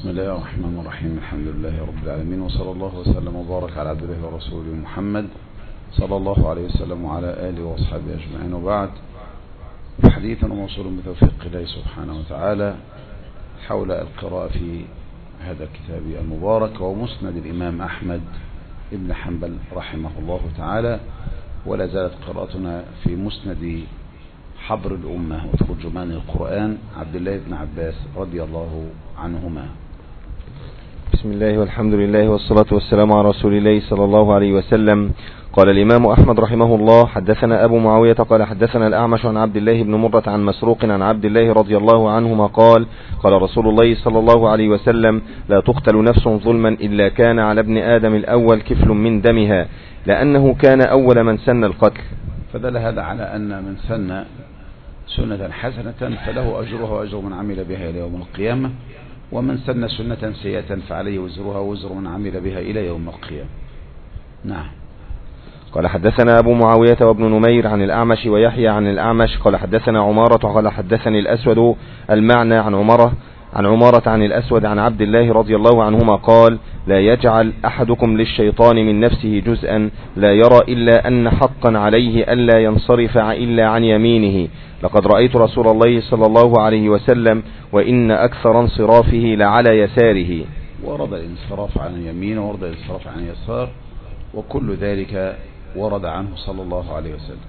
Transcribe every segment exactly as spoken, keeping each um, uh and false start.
بسم الله الرحمن الرحيم. الحمد لله رب العالمين، وصلى الله وسلم وبارك على عبد الله ورسوله محمد صلى الله عليه وسلم وعلى آله وأصحابه أجمعين، وبعد. حديث موصول بتوفيق الله سبحانه وتعالى حول القراءة في هذا الكتاب المبارك ومسند الإمام أحمد ابن حنبل رحمه الله تعالى. ولا زالت قراءتنا في مسند حبر الأمة وترجمان القرآن عبد الله بن عباس رضي الله عنهما. بسم الله والحمد لله والصلاة والسلام على رسول الله صلى الله عليه وسلم. قال الإمام أحمد رحمه الله: حدثنا أبو معاوية قال حدثنا الأعمش عن عبد الله بن مرة عن مسروق عن عبد الله رضي الله عنهما قال: قال رسول الله صلى الله عليه وسلم: لا تقتل نفس ظلما إلا كان على ابن آدم الأول كفل من دمها، لأنه كان أول من سن القتل. فدل هذا على أن من سن سنة حسنة فله أجرها وأجر من عمل بها إلى يوم القيامة، ومن سن سنة سيئة فعليه وزرها ووزر من عمل بها إلى يوم القيامة. نعم. قال حدثنا أبو معاوية وابن نمير عن الأعمش ويحيى عن الأعمش قال حدثنا عمارة قال حدثني الأسود المعنى عن عمارة عن عمارة عن الأسود عن عبد الله رضي الله عنهما قال: لا يجعل أحدكم للشيطان من نفسه جزءا لا يرى إلا أن حقا عليه ألا ينصرف إلا عن يمينه، لقد رأيت رسول الله صلى الله عليه وسلم وإن أكثر انصرافه لعلى يساره. ورد الانصراف عن اليمين ورد الانصراف عن اليسار، وكل ذلك ورد عنه صلى الله عليه وسلم.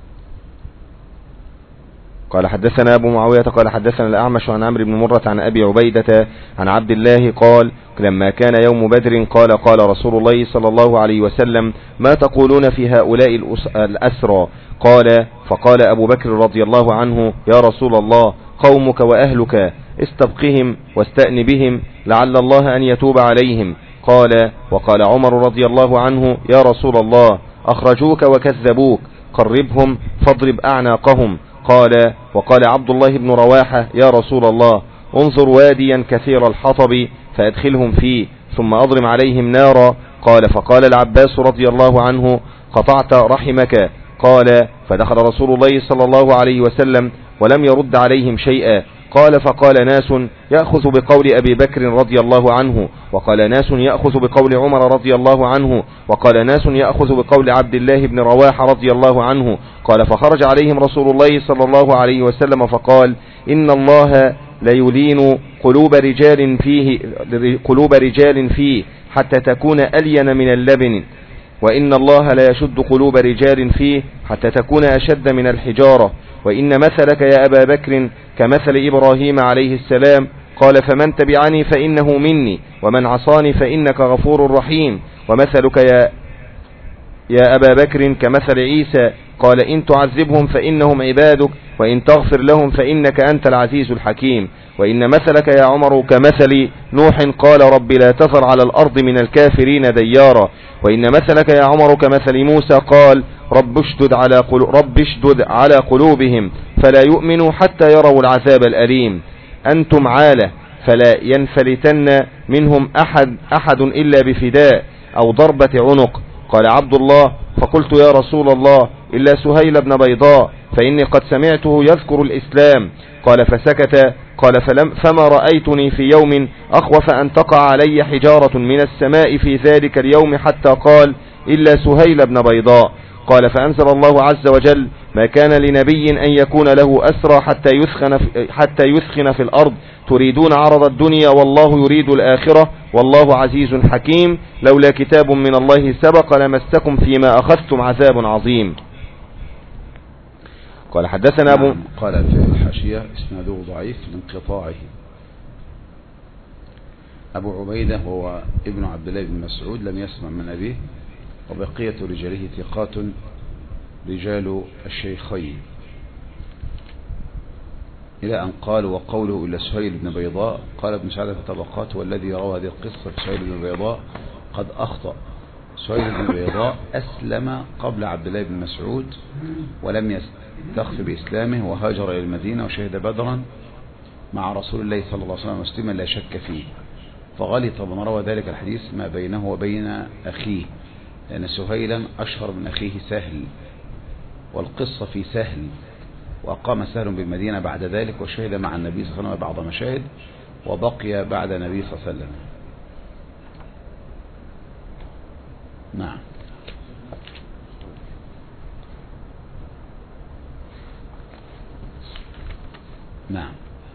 قال حدثنا أبو معاوية قال حدثنا الأعمش عن عمرو بن مرة عن أبي عبيدة عن عبد الله قال: لما كان يوم بدر قال: قال رسول الله صلى الله عليه وسلم: ما تقولون في هؤلاء الأسرى؟ قال: فقال أبو بكر رضي الله عنه: يا رسول الله، قومك وأهلك، استبقهم واستأن بهم لعل الله أن يتوب عليهم. قال: وقال عمر رضي الله عنه: يا رسول الله، أخرجوك وكذبوك، قربهم فاضرب أعناقهم. قال: وقال عبد الله بن رواحة: يا رسول الله، انظر واديا كثير الحطب فأدخلهم فيه ثم أضرم عليهم نارا. قال: فقال العباس رضي الله عنه: قطعت رحمك. قال: فدخل رسول الله صلى الله عليه وسلم ولم يرد عليهم شيئا. قال: فقال ناس: يأخذ بقول أبي بكر رضي الله عنه، وقال ناس: يأخذ بقول عمر رضي الله عنه، وقال ناس: يأخذ بقول عبد الله بن رواحة رضي الله عنه. قال: فخرج عليهم رسول الله صلى الله عليه وسلم فقال: إن الله ليلين قلوب رجال فيه قلوب رجال فيه حتى تكون ألين من اللبن، وإن الله لا يشد قلوب رجال فيه حتى تكون أشد من الحجارة، وإن مثلك يا أبا بكر كمثل إبراهيم عليه السلام. قال: فمن تبعني فإنه مني، ومن عصاني فإنك غفور رحيم. ومثلك يا يا أبا بكر كمثل عيسى. قال: إن تعذبهم فإنهم عبادك، وإن تغفر لهم فإنك أنت العزيز الحكيم. وإن مثلك يا عمر كمثل نوح. قال: رب لا تذر على الأرض من الكافرين ديارا. وإن مثلك يا عمر كمثل موسى. قال: رب اشدد على قلو رب اشدد على قلوبهم فلا يؤمنوا حتى يروا العذاب الأليم. أنتم عالة فلا ينفلتن منهم أحد أحد إلا بفداء أو ضربة عنق. قال عبد الله: فقلت: يا رسول الله، إلا سهيل بن بيضاء، فإني قد سمعته يذكر الإسلام. قال: فسكت. قال: فلم فما رأيتني في يوم أخوف أن تقع علي حجارة من السماء في ذلك اليوم حتى قال: إلا سهيل بن بيضاء. قال: فأنزل الله عز وجل: ما كان لنبي أن يكون له أسرى حتى يثخن في, حتى يثخن في الأرض، تريدون عرض الدنيا والله يريد الآخرة، والله عزيز حكيم، لولا كتاب من الله سبق لمسكم فيما أخذتم عذاب عظيم. قال حدثنا أبو قال في الحاشية: اسناده ضعيف لانقطاعه. أبو عبيدة هو ابن عبد الله بن مسعود، لم يسمع من أبيه، وبقية رجاله ثقات رجال الشيخين، إلى أن قال: وقوله إلا سهيل بن بيضاء. قال ابن سعد في الطبقات: والذي روى هذه القصة سهيل بن بيضاء قد أخطأ. سهيل بن بيضاء أسلم قبل عبد الله بن مسعود ولم يستخف بإسلامه، وهاجر إلى المدينة وشهد بدرا مع رسول الله صلى الله عليه وسلم مسلما لا شك فيه، فغلط من روى ذلك الحديث ما بينه وبين أخيه، لأن سهيلا أشهر من أخيه سهل، والقصة في سهل، وأقام سهل بالمدينة بعد ذلك وشهد مع النبي صلى الله عليه وسلم بعض مشاهد، وبقي بعد النبي صلى الله عليه وسلم. نعم. نعم.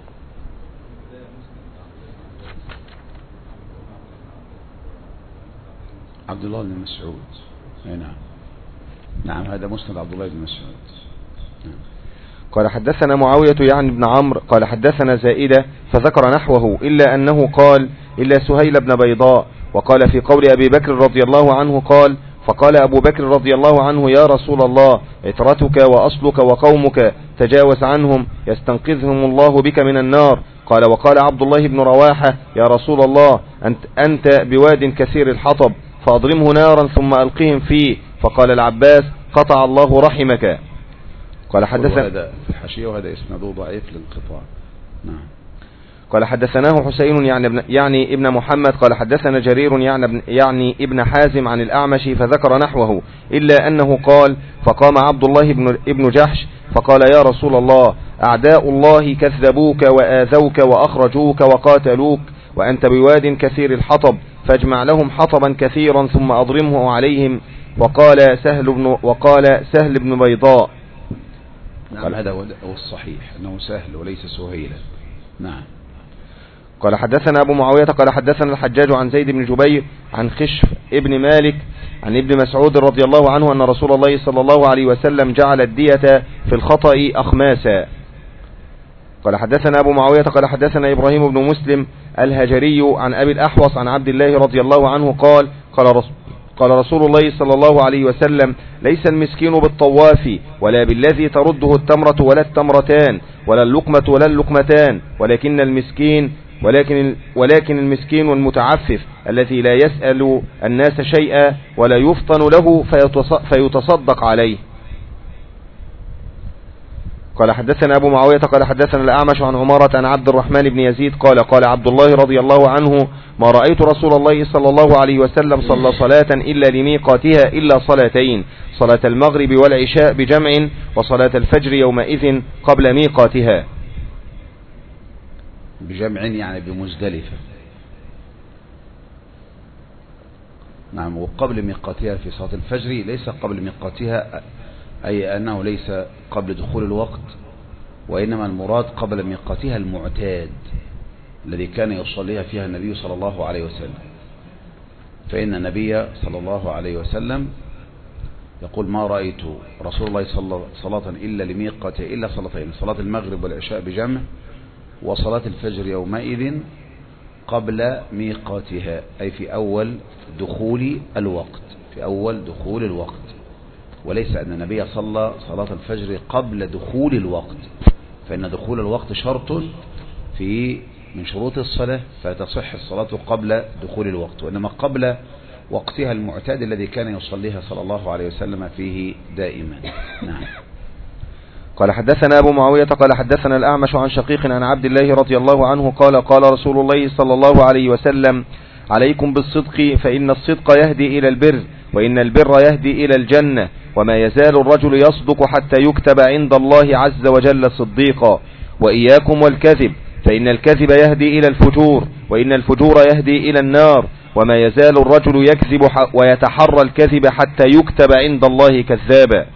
عبد الله بن مسعود. نعم. نعم هذا مسند عبد الله بن مسعود. نعم. قال حدثنا معاوية يعني بن عمرو قال حدثنا زائدة فذكر نحوه إلا أنه قال إلا سهيل بن بيضاء. وقال في قول أبي بكر رضي الله عنه قال فقال أبو بكر رضي الله عنه يا رسول الله عترتك وأصلك وقومك تجاوز عنهم يستنقذهم الله بك من النار. قال وقال عبد الله بن رواحة يا رسول الله أنت, أنت بواد كثير الحطب فأضرمه نارا ثم ألقهم فيه. فقال العباس قطع الله رحمك. قال حدثنا هذا في الحاشية وهذا اسناده ضعيف للانقطاع. نعم. قال حدثناه حسين يعني ابن, يعني ابن محمد قال حدثنا جرير يعني ابن, يعني ابن حازم عن الأعمش فذكر نحوه إلا أنه قال فقام عبد الله ابن, ابن جحش فقال يا رسول الله أعداء الله كذبوك وآذوك وأخرجوك وقاتلوك وأنت بواد كثير الحطب فاجمع لهم حطبا كثيرا ثم أضرمه عليهم. وقال سهل بن, وقال سهل بن بيضاء. نعم هذا هو الصحيح أنه سهل وليس سهيلا. نعم. قال حدثنا أبو معاوية قال حدثنا الحجاج عن زيد بن جبير عن خشف ابن مالك عن ابن مسعود رضي الله عنه أن رسول الله صلى الله عليه وسلم جعل الدية في الخطأ أخماسا. قال حدثنا أبو معاوية قال حدثنا إبراهيم بن مسلم الهجري عن أبي الأحوص عن عبد الله رضي الله عنه قال قال رسول قال رسول الله صلى الله عليه وسلم ليس المسكين بالطواف ولا بالذي ترده التمرة ولا التمرتان ولا اللقمة ولا اللقمتان ولكن المسكين ولكن ولكن المسكين المتعفف الذي لا يسأل الناس شيئا ولا يفطن له فيتصدق عليه. قال حدثنا أبو معاوية قال حدثنا الأعمش عن عمارة عن عبد الرحمن بن يزيد قال قال عبد الله رضي الله عنه ما رأيت رسول الله صلى الله عليه وسلم صلى صلاة إلا لميقاتها إلا صلاتين صلاة المغرب والعشاء بجمع وصلاة الفجر يومئذ قبل ميقاتها. بجمع يعني بمزدلفة. نعم. وقبل ميقاتها في صلاة الفجر ليس قبل ميقاتها أي أنه ليس قبل دخول الوقت وإنما المراد قبل ميقاتها المعتاد الذي كان يصليها فيها النبي صلى الله عليه وسلم. فإن النبي صلى الله عليه وسلم يقول ما رأيت رسول الله صلى صلاة إلا لميقاتها إلا صلاتين صلاة المغرب والعشاء بجمع وصلاة الفجر يومئذ قبل ميقاتها أي في أول دخول الوقت في أول دخول الوقت وليس أن النبي صلى صلاة الفجر قبل دخول الوقت فإن دخول الوقت شرط في من شروط الصلاة فتصح الصلاة قبل دخول الوقت وإنما قبل وقتها المعتاد الذي كان يصليها صلى الله عليه وسلم فيه دائما. نعم. قال حدثنا أبو معاوية قال حدثنا الأعمش عن شقيق عن عبد الله رضي الله عنه قال قال رسول الله صلى الله عليه وسلم عليكم بالصدق فإن الصدق يهدي إلى البر وإن البر يهدي إلى الجنة وما يزال الرجل يصدق حتى يكتب عند الله عز وجل صديقا وإياكم والكذب فإن الكذب يهدي إلى الفجور وإن الفجور يهدي إلى النار وما يزال الرجل يكذب ويتحرى الكذب حتى يكتب عند الله كذابا.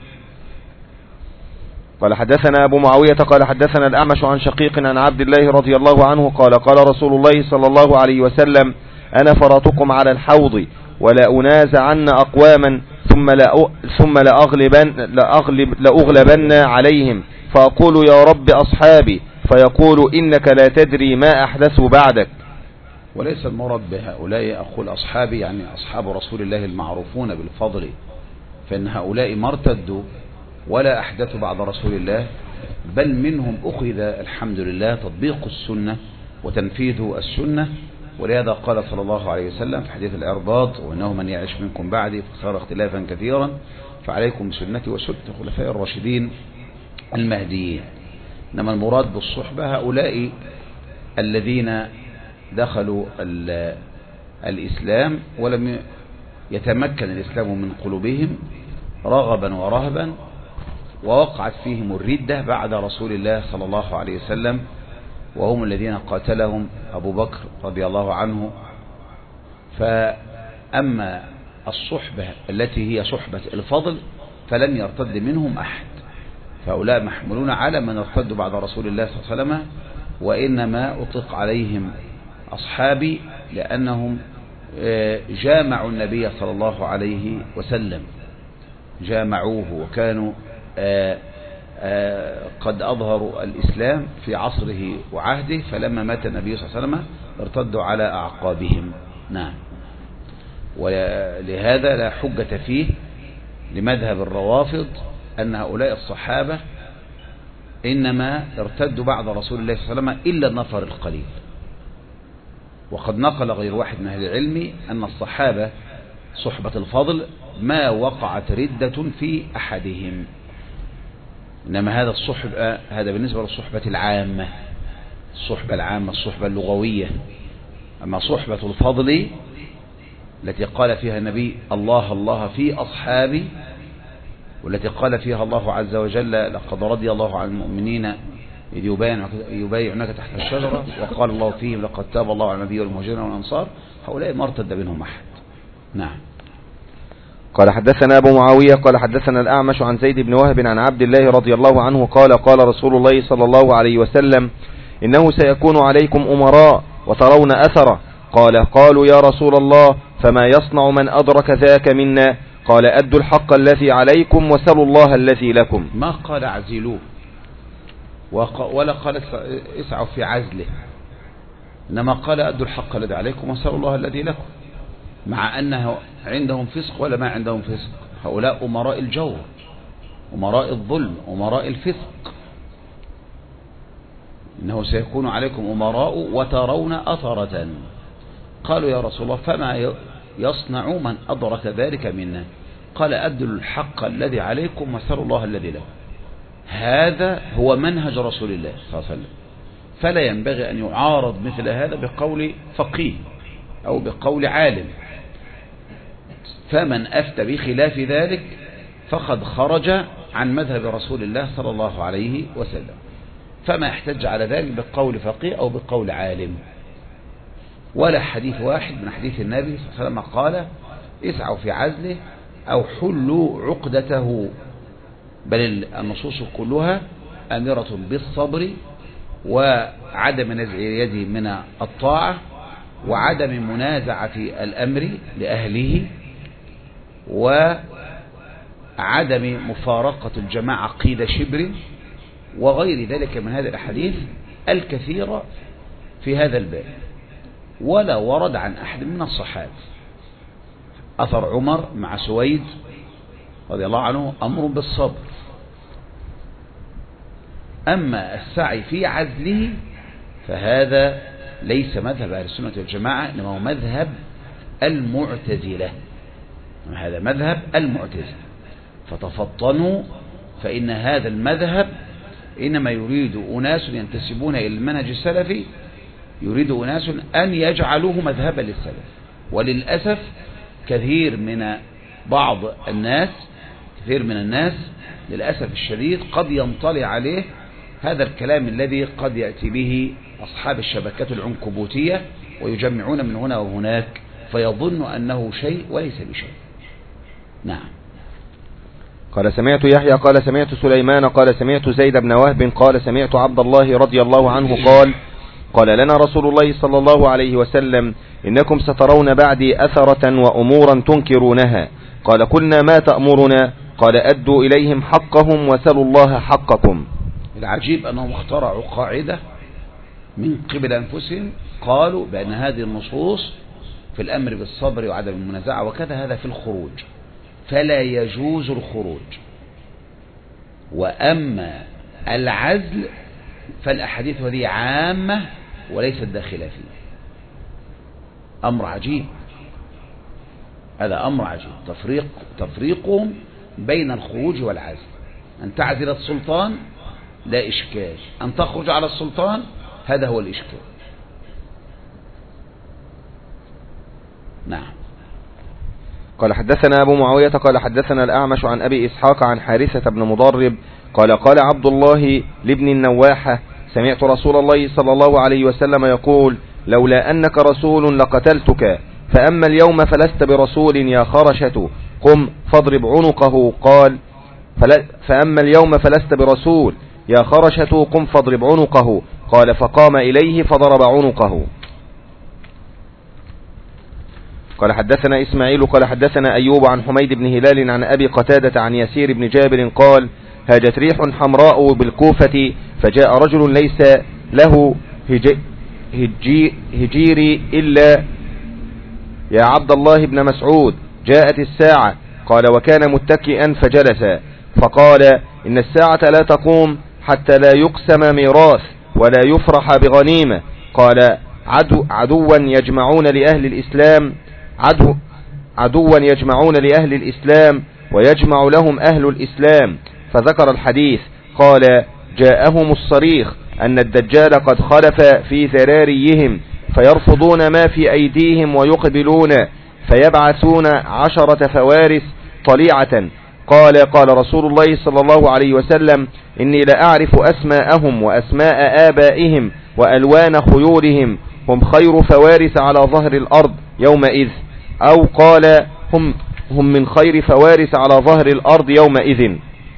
قال حدثنا أبو معاوية قال حدثنا الأعمش عن شقيق عن عبد الله رضي الله عنه قال قال رسول الله صلى الله عليه وسلم أنا فرطكم على الحوض ولا أنازعن أقواما ثم لا ثم لأغلبن لأغلب لأغلبن عليهم فأقول يا رب أصحابي فيقول إنك لا تدري ما أحدثوا بعدك. وليس المراد بهؤلاء أقول أصحابي يعني أصحاب رسول الله المعروفون بالفضل فإن هؤلاء ما ارتدوا ولا أحدثوا بعد رسول الله بل منهم أخذ الحمد لله تطبيق السنة وتنفيذ السنة ولهذا قال صلى الله عليه وسلم في حديث الإرباط وإنه من يعيش منكم بعدي فصار اختلافا كثيرا فعليكم بسنتي وسنة الخلفاء الراشدين المهديين. إنما المراد بالصحبة هؤلاء الذين دخلوا الإسلام ولم يتمكن الإسلام من قلوبهم رغبا ورهبا ووقعت فيهم الردة بعد رسول الله صلى الله عليه وسلم وهم الذين قاتلهم أبو بكر رضي الله عنه. فأما الصحبة التي هي صحبة الفضل فلن يرتد منهم أحد، فهؤلاء محمولون على من ارتدوا بعد رسول الله صلى الله عليه وسلم، وإنما أطلق عليهم أصحابي لأنهم جامعوا النبي صلى الله عليه وسلم، جامعوه وكانوا قد أظهروا الإسلام في عصره وعهده، فلما مات النبي صلى الله عليه وسلم ارتدوا على أعقابهم. نعم. ولهذا لا حجة فيه لمذهب الروافض أن هؤلاء الصحابة إنما ارتدوا بعد رسول الله صلى الله عليه وسلم إلا النفر القليل. وقد نقل غير واحد من أهل العلم أن الصحابة صحبة الفضل ما وقعت ردة في أحدهم، إنما هذا الصحبة هذا بالنسبة للصحبة العامة، الصحبة العامة الصحبة اللغوية. أما صحبة الفضل التي قال فيها النبي الله الله في أصحابي، والتي قال فيها الله عز وجل لقد رضي الله عن المؤمنين إذ يبايعنك تحت الشجرة وقال الله فيهم لقد تاب الله على النبي والمهاجرين والأنصار، هؤلاء ما ارتد منهم أحد. نعم. قال حدثنا أبو معاوية قال حدثنا الأعمش عن زيد بن وهب عن عبد الله رضي الله عنه قال قال رسول الله صلى الله عليه وسلم إنه سيكون عليكم أمراء وترون أثره. قال قالوا يا رسول الله فما يصنع من أدرك ذاك منا؟ قال أدوا الحق الذي عليكم وسلوا الله الذي لكم. ما قال اعزلوه ولا قال اسعوا في عزله، إنما قال أدوا الحق الذي عليكم وسلوا الله الذي لكم، مع أنه عندهم فسق ولا ما عندهم فسق. هؤلاء أمراء الجور، أمراء الظلم، أمراء الفسق. إنه سيكون عليكم أمراء وترون أثرة. قالوا يا رسول الله فما يصنع من أدرك ذلك منا؟ قال أدوا الحق الذي عليكم وسلوا الله الذي لكم. هذا هو منهج رسول الله صلى الله عليه وسلم، فلا ينبغي أن يعارض مثل هذا بقول فقيه أو بقول عالم. فمن أفتى بخلاف ذلك فقد خرج عن مذهب رسول الله صلى الله عليه وسلم، فما يحتج على ذلك بقول فقيه أو بقول عالم. ولا حديث واحد من حديث النبي صلى الله عليه وسلم قال اسعوا في عزله أو حلوا عقدته، بل النصوص كلها أمرة بالصبر وعدم نزع يده من الطاعة وعدم منازعة الأمر لأهله وعدم مفارقة الجماعة قيد شبر وغير ذلك من هذه الأحاديث الكثيرة في هذا الباب. ولا ورد عن أحد من الصحابة. أثر عمر مع سويد رضي الله عنه أمر بالصبر. أما السعي في عزله فهذا ليس مذهب أهل السنة والجماعة، إنما هو مذهب المعتزلة. هذا مذهب المعتزلة، فتفطنوا، فإن هذا المذهب إنما يريد أناس ينتسبون إلى المنهج السلفي، يريد أناس أن يجعلوه مذهبا للسلف. وللأسف كثير من بعض الناس كثير من الناس للأسف الشديد قد ينطلي عليه هذا الكلام الذي قد يأتي به أصحاب الشبكات العنكبوتية ويجمعون من هنا وهناك، فيظن أنه شيء وليس بشيء. نعم. قال سمعت يحيى قال سمعت سليمان قال سمعت زيد بن وهب قال سمعت عبد الله رضي الله عنه قال قال لنا رسول الله صلى الله عليه وسلم إنكم سترون بعدي أثرة وأمورا تنكرونها. قال قلنا ما تأمرنا؟ قال أدوا إليهم حقهم وسلوا الله حقكم. العجيب أنهم اخترعوا قاعدة من قبل أنفسهم، قالوا بأن هذه النصوص في الأمر بالصبر وعدم المنازعة وكذا هذا في الخروج، فلا يجوز الخروج. وأما العزل فالأحاديث هذه عامة وليست داخلة فيه. أمر عجيب، هذا أمر عجيب. تفريق تفريقهم بين الخروج والعزل. أن تعزل السلطان لا إشكال، أن تخرج على السلطان هذا هو الإشكال. نعم. قال حدثنا أبو معاوية قال حدثنا الأعمش عن أبي إسحاق عن حارثة بن مضرب قال قال عبد الله لابن النواحة سمعت رسول الله صلى الله عليه وسلم يقول لولا أنك رسول لقتلتك، فأما اليوم فلست برسول يا خرشة قم فاضرب عنقه. قال فأما اليوم فلست برسول يا خرشة قم فاضرب عنقه. قال فقام إليه فضرب عنقه. قال حدثنا إسماعيل قال حدثنا أيوب عن حميد بن هلال عن أبي قتادة عن يسير بن جابر قال هاجت ريح حمراء بالكوفة فجاء رجل ليس له هجي هجيري إلا يا عبد الله بن مسعود جاءت الساعة. قال وكان متكئا فجلس فقال إن الساعة لا تقوم حتى لا يقسم ميراث ولا يفرح بغنيمة. قال عدو عدوا يجمعون لأهل الإسلام عدو عدوا يجمعون لأهل الإسلام ويجمع لهم أهل الإسلام. فذكر الحديث. قال جاءهم الصريخ أن الدجال قد خلف في ذراريهم فيرفضون ما في أيديهم ويقبلون فيبعثون عشرة فوارس طليعة. قال قال رسول الله صلى الله عليه وسلم إني لأعرف أسماءهم وأسماء آبائهم وألوان خيولهم هم خير فوارس على ظهر الأرض يومئذ، أو قال هم, هم من خير فوارس على ظهر الأرض يومئذ.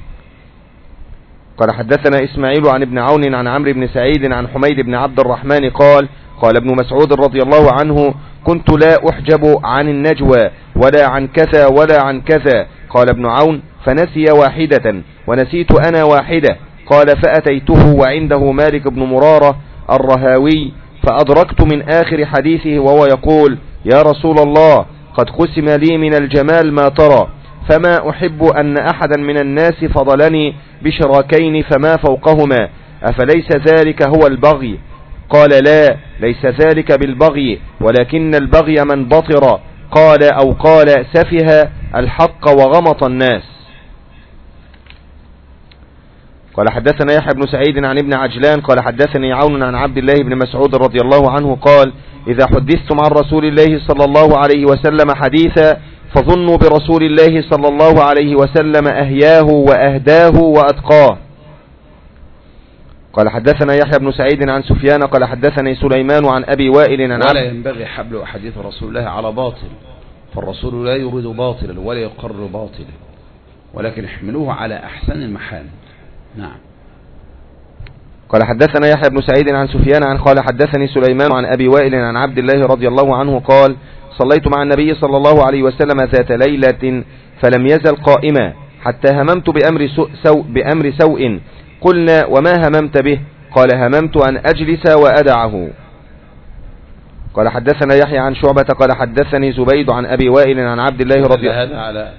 قال حدثنا إسماعيل عن ابن عون عن عمرو بن سعيد عن حميد بن عبد الرحمن قال قال ابن مسعود رضي الله عنه كنت لا أحجب عن النجوى ولا عن كذا ولا عن كذا. قال ابن عون فنسي واحدة ونسيت أنا واحدة. قال فأتيته وعنده مالك بن مرارة الرهاوي فأدركت من آخر حديثه وهو يقول يا رسول الله قد قسم لي من الجمال ما ترى، فما أحب أن أحدا من الناس فضلني بشراكين فما فوقهما، أفليس ذلك هو البغي؟ قال لا ليس ذلك بالبغي ولكن البغي من بطر. قال أو قال سفه الحق وغمط الناس. قال حدثنا يحيى بن سعيد عن ابن عجلان قال حدثني عون عن عبد الله بن مسعود رضي الله عنه قال إذا حدثتم عن رسول الله صلى الله عليه وسلم حديثا فظنوا برسول الله صلى الله عليه وسلم أهياه وأهداه وأتقاه. قال حدثنا يحيى بن سعيد عن سفيان قال حدثني سليمان عن أبي وائل عن ولا ينبغي حمل أحاديث رسول الله على باطل، فالرسول لا يريد باطلا ولا يقرر باطلا، ولكن احملوه على أحسن المحامل. نعم. قال حدثنا يحيى بن سعيد عن سفيان عن قال حدثني سليمان عن أبي وائل عن عبد الله رضي الله عنه قال صليت مع النبي صلى الله عليه وسلم ذات ليلة فلم يزل قائما حتى هممت بأمر سوء, بأمر سوء. قلنا وما هممت به؟ قال هممت أن أجلس وأدعه. قال حدثنا يحيى عن شعبة قال حدثني زبيد عن أبي وائل عن عبد الله رضي الله عنه. هذا على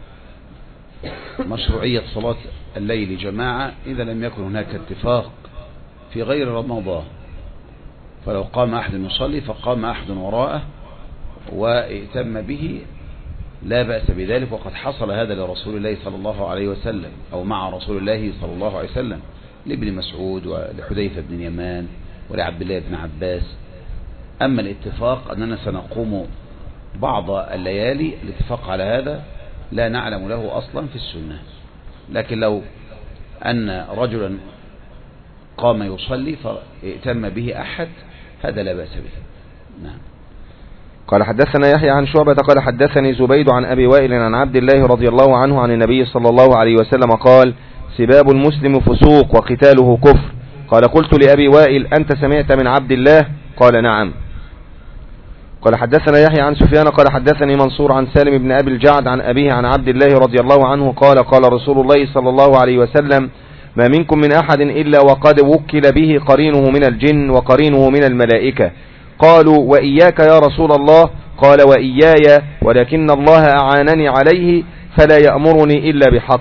مشروعية صلاة الليل جماعة إذا لم يكن هناك اتفاق في غير رمضان، فلو قام أحد يصلي فقام أحد وراءه وائتم به لا بأس بذلك، وقد حصل هذا لرسول الله صلى الله عليه وسلم أو مع رسول الله صلى الله عليه وسلم لابن مسعود ولحذيفة بن اليمان ولعبد الله بن عباس. أما الاتفاق أننا سنقوم بعض الليالي، الاتفاق على هذا لا نعلم له أصلا في السنة، لكن لو أن رجلا قام يصلي فائتم به أحد هذا لا بأس به. نعم. قال حدثنا يحيى عن شعبة قال حدثني زبيد عن أبي وائل عن عبد الله رضي الله عنه عن النبي صلى الله عليه وسلم قال سباب المسلم فسوق وقتاله كفر. قال قلت لأبي وائل أنت سمعت من عبد الله؟ قال نعم. قال حدثنا يحيى عن سفيان قال حدثني منصور عن سالم بن أبي الجعد عن أبيه عن عبد الله رضي الله عنه قال قال رسول الله صلى الله عليه وسلم ما منكم من أحد إلا وقد وكل به قرينه من الجن وقرينه من الملائكة. قالوا وإياك يا رسول الله؟ قال وإياي، ولكن الله أعانني عليه فلا يأمرني إلا بحق.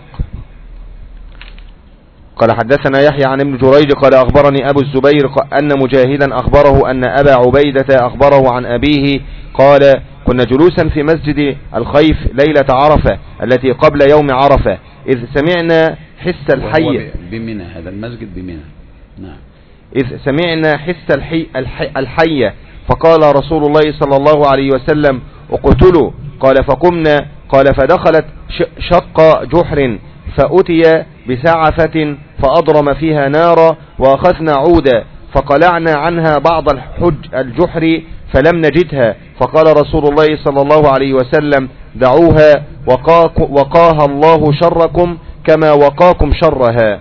قال حدثنا يحيى عن ابن جريج قال أخبرني أبو الزبير أن مجاهدا أخبره أن أبا عبيدة أخبره عن أبيه قال كنا جلوسا في مسجد الخيف ليلة عرفة التي قبل يوم عرفة إذ سمعنا حس الحي بمنى، هذا المسجد بمنى. نعم. إذ سمعنا حس الحي الحي الحية فقال رسول الله صلى الله عليه وسلم اقتلوا. قال فقمنا. قال فدخلت شق جحر فأتي بسعفة فأضرم فيها نارا، وأخذنا عودا فقلعنا عنها بعض الحج الجحر فلم نجدها، فقال رسول الله صلى الله عليه وسلم دعوها وقاها الله شركم كما وقاكم شرها.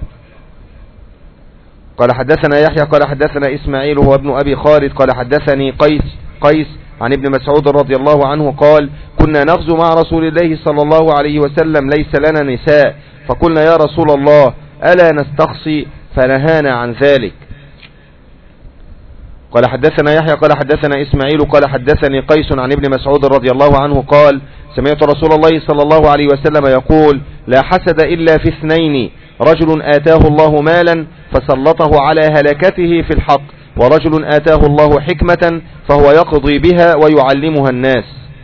قال حدثنا يحيى قال حدثنا إسماعيل هو ابن أبي خالد قال حدثني قيس قيس عن ابن مسعود رضي الله عنه قال كنا نغزو مع رسول الله صلى الله عليه وسلم ليس لنا نساء، فقلنا يا رسول الله ألا نستقصي، فنهانا عن ذلك. قال حدثنا يحيى قال حدثنا إسماعيل قال حدثني قيس عن ابن مسعود رضي الله عنه قال سمعت رسول الله صلى الله عليه وسلم يقول لا حسد إلا في اثنين، رجل آتاه الله مالا فسلطه على هلكته في الحق، ورجل آتاه الله حكمة فهو يقضي بها ويعلمها الناس.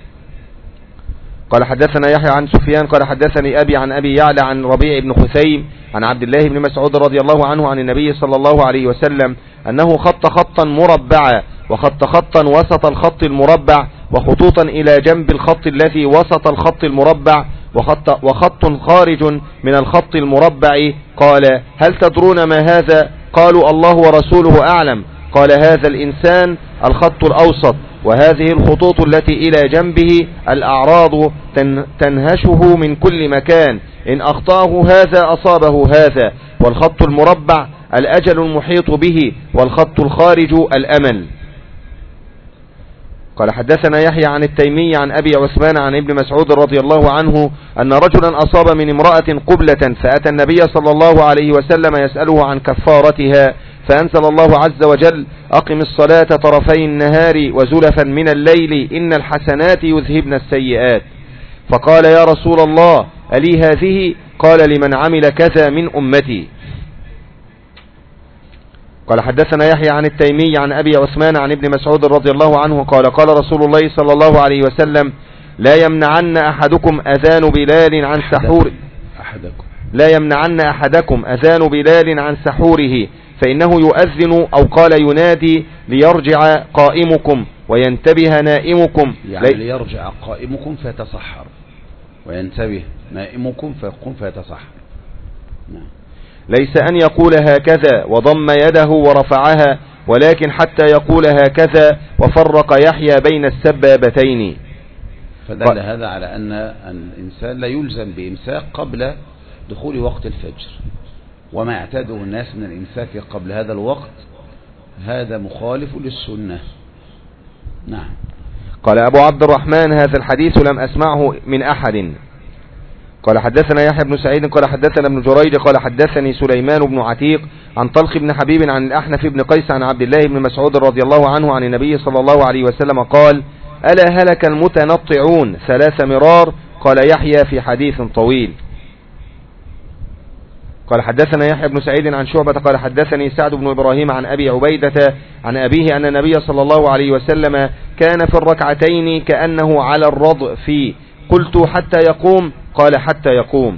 قال حدثنا يحيى عن سفيان قال حدثني أبي عن أبي يعلى عن ربيع بن خثيم عن عبد الله بن مسعود رضي الله عنه عن النبي صلى الله عليه وسلم أنه خط خطا مربعا وخط خطا وسط الخط المربع وخطوطا إلى جنب الخط الذي وسط الخط المربع وخط, وخط خارج من الخط المربع. قال هل تدرون ما هذا؟ قالوا الله ورسوله أعلم. قال هذا الإنسان الخط الأوسط، وهذه الخطوط التي إلى جنبه الأعراض تنهشه من كل مكان، إن أخطأه هذا أصابه هذا، والخط المربع الأجل المحيط به، والخط الخارج الأمل. قال حدثنا يحيى عن التيمي عن أبي عثمان عن ابن مسعود رضي الله عنه أن رجلا أصاب من امرأة قبلة فأتى النبي صلى الله عليه وسلم يسأله عن كفارتها، فأنزل الله عز وجل أقم الصلاة طرفي النهار وزلفا من الليل إن الحسنات يذهبن السيئات. فقال يا رسول الله ألي هذه؟ قال لمن عمل كذا من أمتي. قال حدثنا يحيى عن التيمي عن أبي عثمان عن ابن مسعود رضي الله عنه قال قال رسول الله صلى الله عليه وسلم لا يمنعن أحدكم أذان بلال عن سحور أحدكم لا يمنعن أحدكم أذان بلال عن سحوره، فإنه يؤذن أو قال ينادي ليرجع قائمكم وينتبه نائمكم، يعني ليرجع قائمكم فيتصحر وينتبه نائمكم فيقوم فيتصحر. نعم. ليس أن يقول هكذا وضم يده ورفعها، ولكن حتى يقول هكذا وفرق يحيى بين السبابتين. فدل هذا على أن الإنسان لا يلزم بإمساك قبل دخول وقت الفجر، وما اعتاده الناس من الإمساك قبل هذا الوقت هذا مخالف للسنة. نعم. قال أبو عبد الرحمن هذا الحديث لم أسمعه من أحد. قال حدثنا يحيى بن سعيد قال حدثنا ابن جريج قال حدثني سليمان بن عتيق عن طلق بن حبيب عن الأحنف بن قيس عن عبد الله بن مسعود رضي الله عنه عن النبي صلى الله عليه وسلم قال ألا هلك المتنطعون ثلاث مرار؟ قال يحيى في حديث طويل. قال حدثنا يحيى بن سعيد عن شعبة قال حدثني سعد بن إبراهيم عن أبي عبيدة عن أبيه أن النبي صلى الله عليه وسلم كان في الركعتين كأنه على الرضع في قلت حتى يقوم؟ قال حتى يقوم.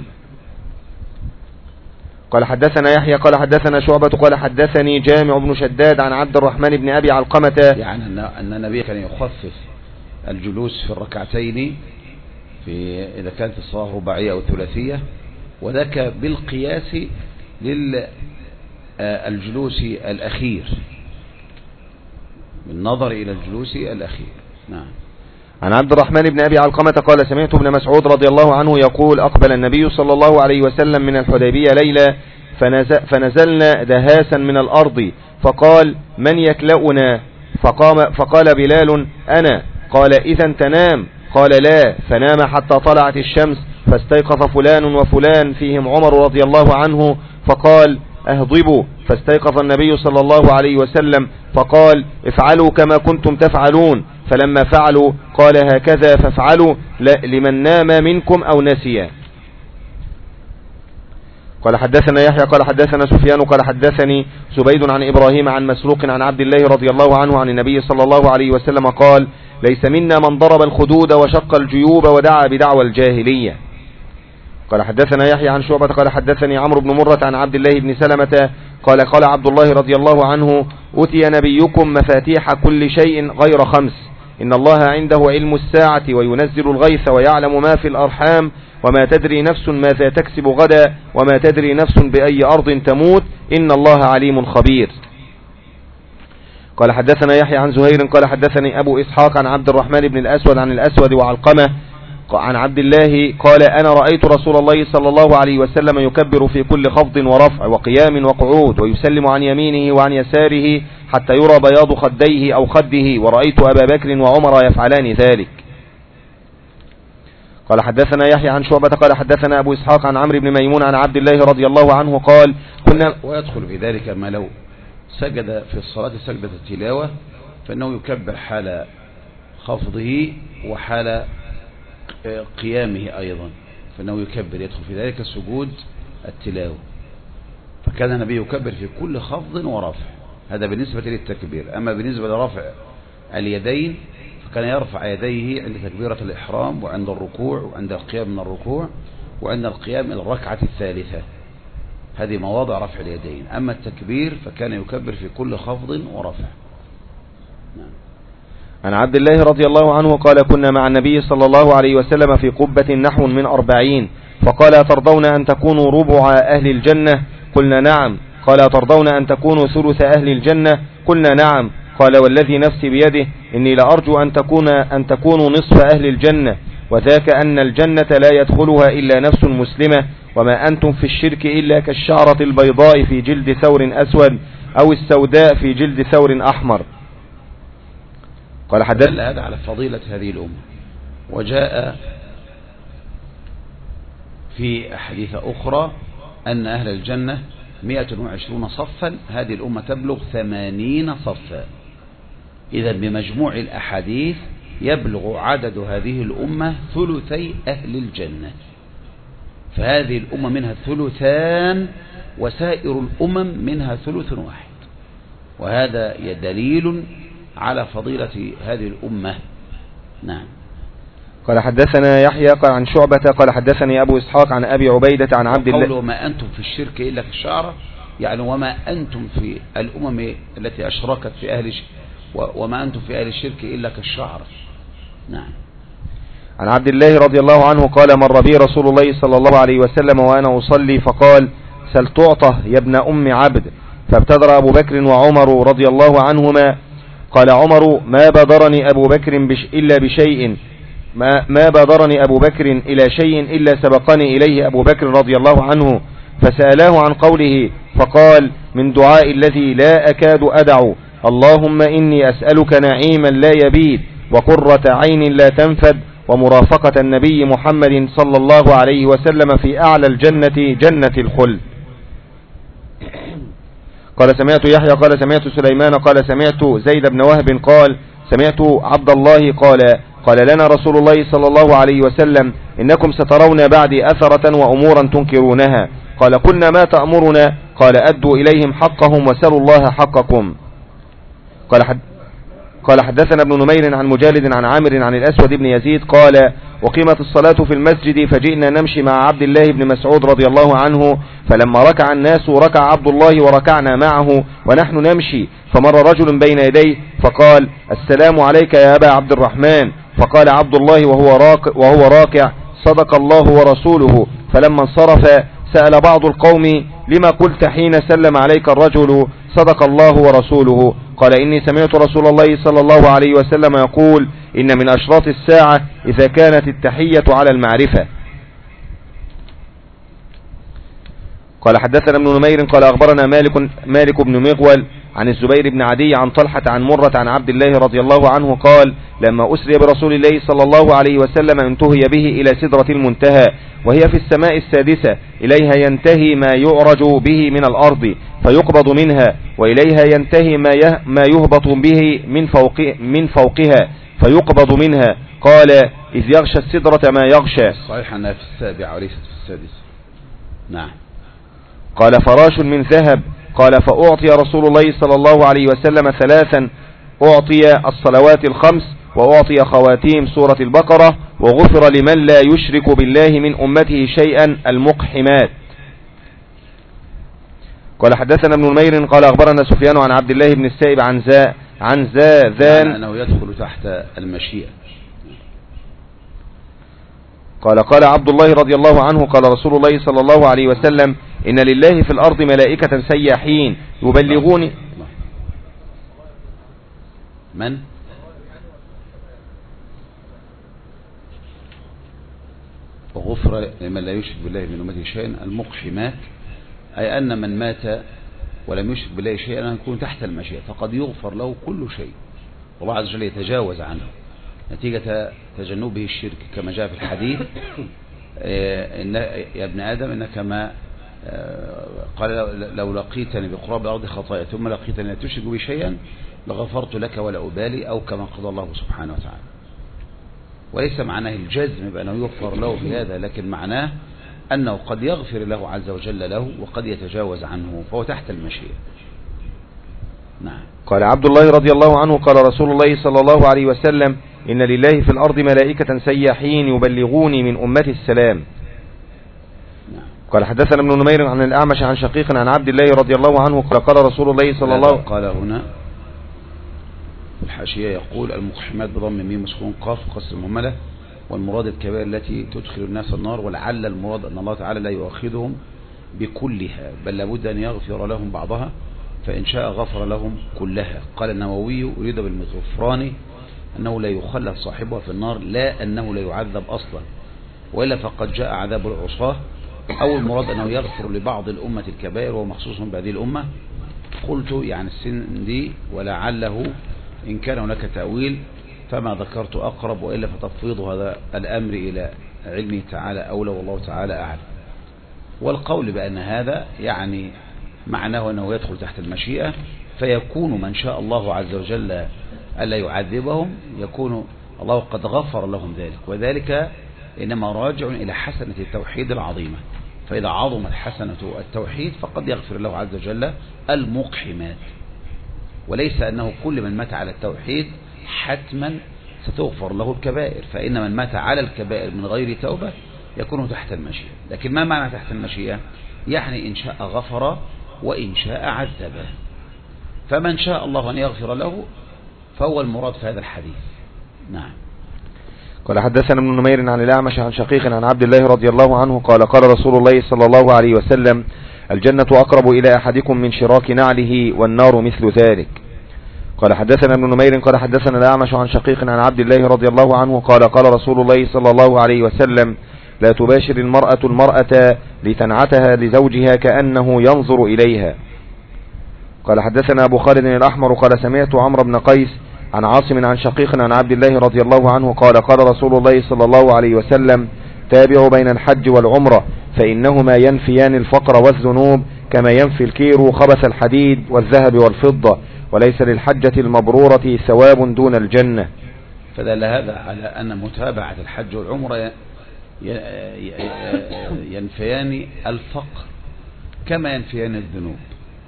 قال حدثنا يحيى قال حدثنا شعبة قال حدثني جامع بن شداد عن عبد الرحمن بن أبي علقمة يعني أن النبي كان يخفف الجلوس في الركعتين في إذا كانت الصلاة رباعية أو ثلاثية، وذاك بالقياس للجلوس الأخير بالنظر إلى الجلوس الأخير. نعم. عن عبد الرحمن بن أبي علقمة قال سمعت ابن مسعود رضي الله عنه يقول أقبل النبي صلى الله عليه وسلم من الحديبية ليلة فنزلنا دهاسا من الأرض فقال من يكلأنا؟ فقام فقال بلال أنا. قال إذا تنام؟ قال لا، فنام حتى طلعت الشمس فاستيقظ فلان وفلان فيهم عمر رضي الله عنه فقال اهضبوا، فاستيقظ النبي صلى الله عليه وسلم فقال افعلوا كما كنتم تفعلون، فلما فعلوا قال هكذا فافعلوا لمن نام منكم أو نسي. قال حدثنا يحيى قال حدثنا سفيان قال حدثني زبيد عن إبراهيم عن مسروق عن عبد الله رضي الله عنه عن النبي صلى الله عليه وسلم قال ليس منا من ضرب الخدود وشق الجيوب ودعا بدعوى الجاهلية. قال حدثنا يحيى عن شعبة قال حدثني عمرو بن مرة عن عبد الله بن سلمة قال قال عبد الله رضي الله عنه أتي نبيكم مفاتيح كل شيء غير خمس، إن الله عنده علم الساعة وينزل الغيث ويعلم ما في الأرحام وما تدري نفس ماذا تكسب غدا وما تدري نفس بأي أرض تموت إن الله عليم خبير. قال حدثنا يحيى عن زهير قال حدثني أبو إسحاق عن عبد الرحمن بن الأسود عن الأسود وعلقمة عن عبد الله قال أنا رأيت رسول الله صلى الله عليه وسلم يكبر في كل خفض ورفع وقيام وقعود ويسلم عن يمينه وعن يساره حتى يرى بياض خديه أو خده، ورأيت أبا بكر وعمر يفعلان ذلك. قال حدثنا يحيى عن شعبة قال حدثنا أبو إسحاق عن عمرو بن ميمون عن عبد الله رضي الله عنه قال كنا ويدخل في ذلك ما لو سجد في الصلاة سجدة التلاوة فإنه يكبر حال خفضه وحال قيامه أيضا، فإنه يكبر يدخل في ذلك سجود التلاوة. فكان النبي يكبر في كل خفض ورفع، هذا بالنسبة للتكبير. أما بالنسبة لرفع اليدين فكان يرفع يديه عند تكبيرة الإحرام وعند الركوع وعند القيام من الركوع وعند القيام إلى الركعة الثالثة، هذه مواضع رفع اليدين. أما التكبير فكان يكبر في كل خفض ورفع. نعم. عن عبد الله رضي الله عنه قال كنا مع النبي صلى الله عليه وسلم في قبة نحو من أربعين، فقال ترضون أن تكونوا ربع أهل الجنة؟ قلنا نعم. قال ترضون أن تكونوا ثلث أهل الجنة؟ قلنا نعم. قال والذي نفسي بيده إني لأرجو أن تكون أن تكونوا نصف أهل الجنة، وذاك أن الجنة لا يدخلها إلا نفس مسلمة، وما أنتم في الشرك إلا كالشعرة البيضاء في جلد ثور أسود أو السوداء في جلد ثور أحمر. قال حدث هذا على فضيلة هذه الأمة. وجاء في أحاديث أخرى أن أهل الجنة مئة وعشرون صفا، هذه الأمة تبلغ ثمانين صفا. إذا بمجموع الأحاديث يبلغ عدد هذه الأمة ثلثي أهل الجنة، فهذه الأمة منها ثلثان وسائر الأمم منها ثلث واحد، وهذا دليل على فضيلة هذه الأمة. نعم. قال حدثنا يحيى قال عن شعبة قال حدثني أبو إسحاق عن أبي عبيدة عن عبد الله. قوله وما أنتم في الشرك إلا كالشعرة، يعني وما أنتم في الأمم التي أشركت في أهل وما أنتم في أهل الشرك إلا كالشعرة. نعم. عن عبد الله رضي الله عنه قال مر بي رسول الله صلى الله عليه وسلم وأنا أصلي فقال سل تعطه يا ابن أم عبد، فابتدر أبو بكر وعمر رضي الله عنهما. قال عمر ما بادرني أبو بكر بش إلا بشيء ما, ما بادرني أبو بكر إلى شيء إلا سبقني إليه أبو بكر رضي الله عنه، فسألاه عن قوله فقال من دعاء الذي لا أكاد أدع اللهم إني أسألك نعيما لا يبيد وقرة عين لا تنفد ومرافقة النبي محمد صلى الله عليه وسلم في أعلى الجنة جنة الخلد. قال سمعت يحيى قال سمعت سليمان قال سمعت زيد بن وهب قال سمعت عبد الله قال قال لنا رسول الله صلى الله عليه وسلم إنكم سترون بعدي أثرة وأمورا تنكرونها. قال كنا ما تأمرنا؟ قال أدوا إليهم حقهم وسلوا الله حقكم. قال حد قال حدثنا ابن نمير عن مجالد عن عامر عن الأسود بن يزيد قال وقيمت الصلاة في المسجد فجئنا نمشي مع عبد الله بن مسعود رضي الله عنه، فلما ركع الناس ركع عبد الله وركعنا معه ونحن نمشي، فمر رجل بين يديه فقال السلام عليك يا أبا عبد الرحمن، فقال عبد الله وهو راكع, وهو راكع صدق الله ورسوله. فلما انصرف سأل بعض القوم لما قلت حين سلم عليك الرجل صدق الله ورسوله؟ قال إني سمعت رسول الله صلى الله عليه وسلم يقول إن من أشراط الساعة إذا كانت التحية على المعرفة. قال حدثنا ابن نمير قال أخبرنا مالك, مالك بن مغول عن الزبير بن عدي عن طلحة عن مرة عن عبد الله رضي الله عنه قال لما أسري برسول الله صلى الله عليه وسلم انتهي به إلى سدرة المنتهى وهي في السماء السادسة، إليها ينتهي ما يعرج به من الأرض فيقبض منها، وإليها ينتهي ما ما يهبط به من فوق من فوقها فيقبض منها. قال إذ يغشى السدرة ما يغشى. صحيح أنها في السابعة وليست في السادسة. نعم. قال فراش من ذهب. قال فأعطي رسول الله صلى الله عليه وسلم ثلاثا، أعطي الصلوات الخمس وأعطي خواتيم سورة البقرة وغفر لمن لا يشرك بالله من أمته شيئا المقحمات. قال حدثنا ابن نمير قال أخبرنا سفيان عن عبد الله بن السائب عن زاء عن زاذان يعني أنه يدخل تحت المشيئة. قال قال عبد الله رضي الله عنه قال رسول الله صلى الله عليه وسلم إن لله في الأرض ملائكة سياحين يبلغون. من؟ وغفر لمن لا يشرك بالله من أمته شيئا المقحمات، أي أن من مات ولم يشرك بالله شيئا يكون تحت المشيئة، فقد يغفر له كل شيء والله عز وجل يتجاوز عنه نتيجة تجنبه الشرك، كما جاء في الحديث إن يا ابن آدم إنك ما قال لو لقيتني بقراب الأرض خطايا ثم لقيتني لا تشرك بي شيئا لغفرت لك ولا أبالي، أو كما قضى الله سبحانه وتعالى. وليس معناه الجزم بأنه يغفر له بهذا، لكن معناه أنه قد يغفر له عز وجل له وقد يتجاوز عنه، فهو تحت المشيئة. نعم. قال عبد الله رضي الله عنه قال رسول الله صلى الله عليه وسلم إن لله في الأرض ملائكة سياحين يبلغوني من أمتي السلام. نعم. قال حدثنا ابن نمير عن الأعمش عن شقيق عن عبد الله رضي الله عنه قال قال رسول الله صلى الله عليه وسلم. قال هنا الحاشية يقول المقحمات بضم ميم مسكون قاف قصر المهملة، والمراد الكبائر التي تدخل الناس النار، ولعل المراد أن الله تعالى لا يؤاخذهم بكلها بل لابد أن يغفر لهم بعضها، فإن شاء غفر لهم كلها. قال النووي أريد بالغفران أنه لا يخلد صاحبها في النار، لا أنه لا يعذب أصلا، وإلا فقد جاء عذاب العصاة. أول مراد أنه يغفر لبعض الأمة الكبائر ومخصوص بهذه الأمة. قلت يعني السن دي ولعله إن كان هناك تأويل فما ذكرت أقرب، وإلا فتفويض هذا الأمر إلى علمه تعالى أولى والله تعالى أعلم. والقول بأن هذا يعني معناه أنه يدخل تحت المشيئة، فيكون من شاء الله عز وجل ألا يعذبهم يكون الله قد غفر لهم ذلك، وذلك إنما راجع إلى حسنة التوحيد العظيمة، فإذا عظمت حسنة التوحيد فقد يغفر الله عز وجل المقحمات، وليس أنه كل من مات على التوحيد حتما ستغفر له الكبائر، فإن من مات على الكبائر من غير توبة يكون تحت المشيئة. لكن ما معنى تحت المشيئة؟ يعني إن شاء غفر وإن شاء عذبه، فمن شاء الله أن يغفر له فهو المراد في هذا الحديث. نعم. قال حدثنا ابن نمير عن الأعمش عن شقيق عن عبد الله رضي الله عنه قال قال رسول الله صلى الله عليه وسلم الجنة أقرب إلى أحدكم من شراك نعله والنار مثل ذلك. قال حدثنا ابن نمير قال حدثنا الأعمش عن شقيق عن عبد الله رضي الله عنه قال قال رسول الله صلى الله عليه وسلم لا تباشر المرأة المرأة لتنعتها لزوجها كأنه ينظر إليها. قال حدثنا أبو خالد الأحمر قال سمعت عمرو بن قيس عن عاصم عن شقيق عن عبد الله رضي الله عنه قال قال رسول الله صلى الله عليه وسلم تابعوا بين الحج والعمرة فإنهما ينفيان الفقر والذنوب كما ينفي الكير خبث الحديد والذهب والفضة، وليس للحجة المبرورة ثواب دون الجنة. فدل هذا على أن متابعة الحج والعمرة ينفيان الفقر كما ينفيان الذنوب،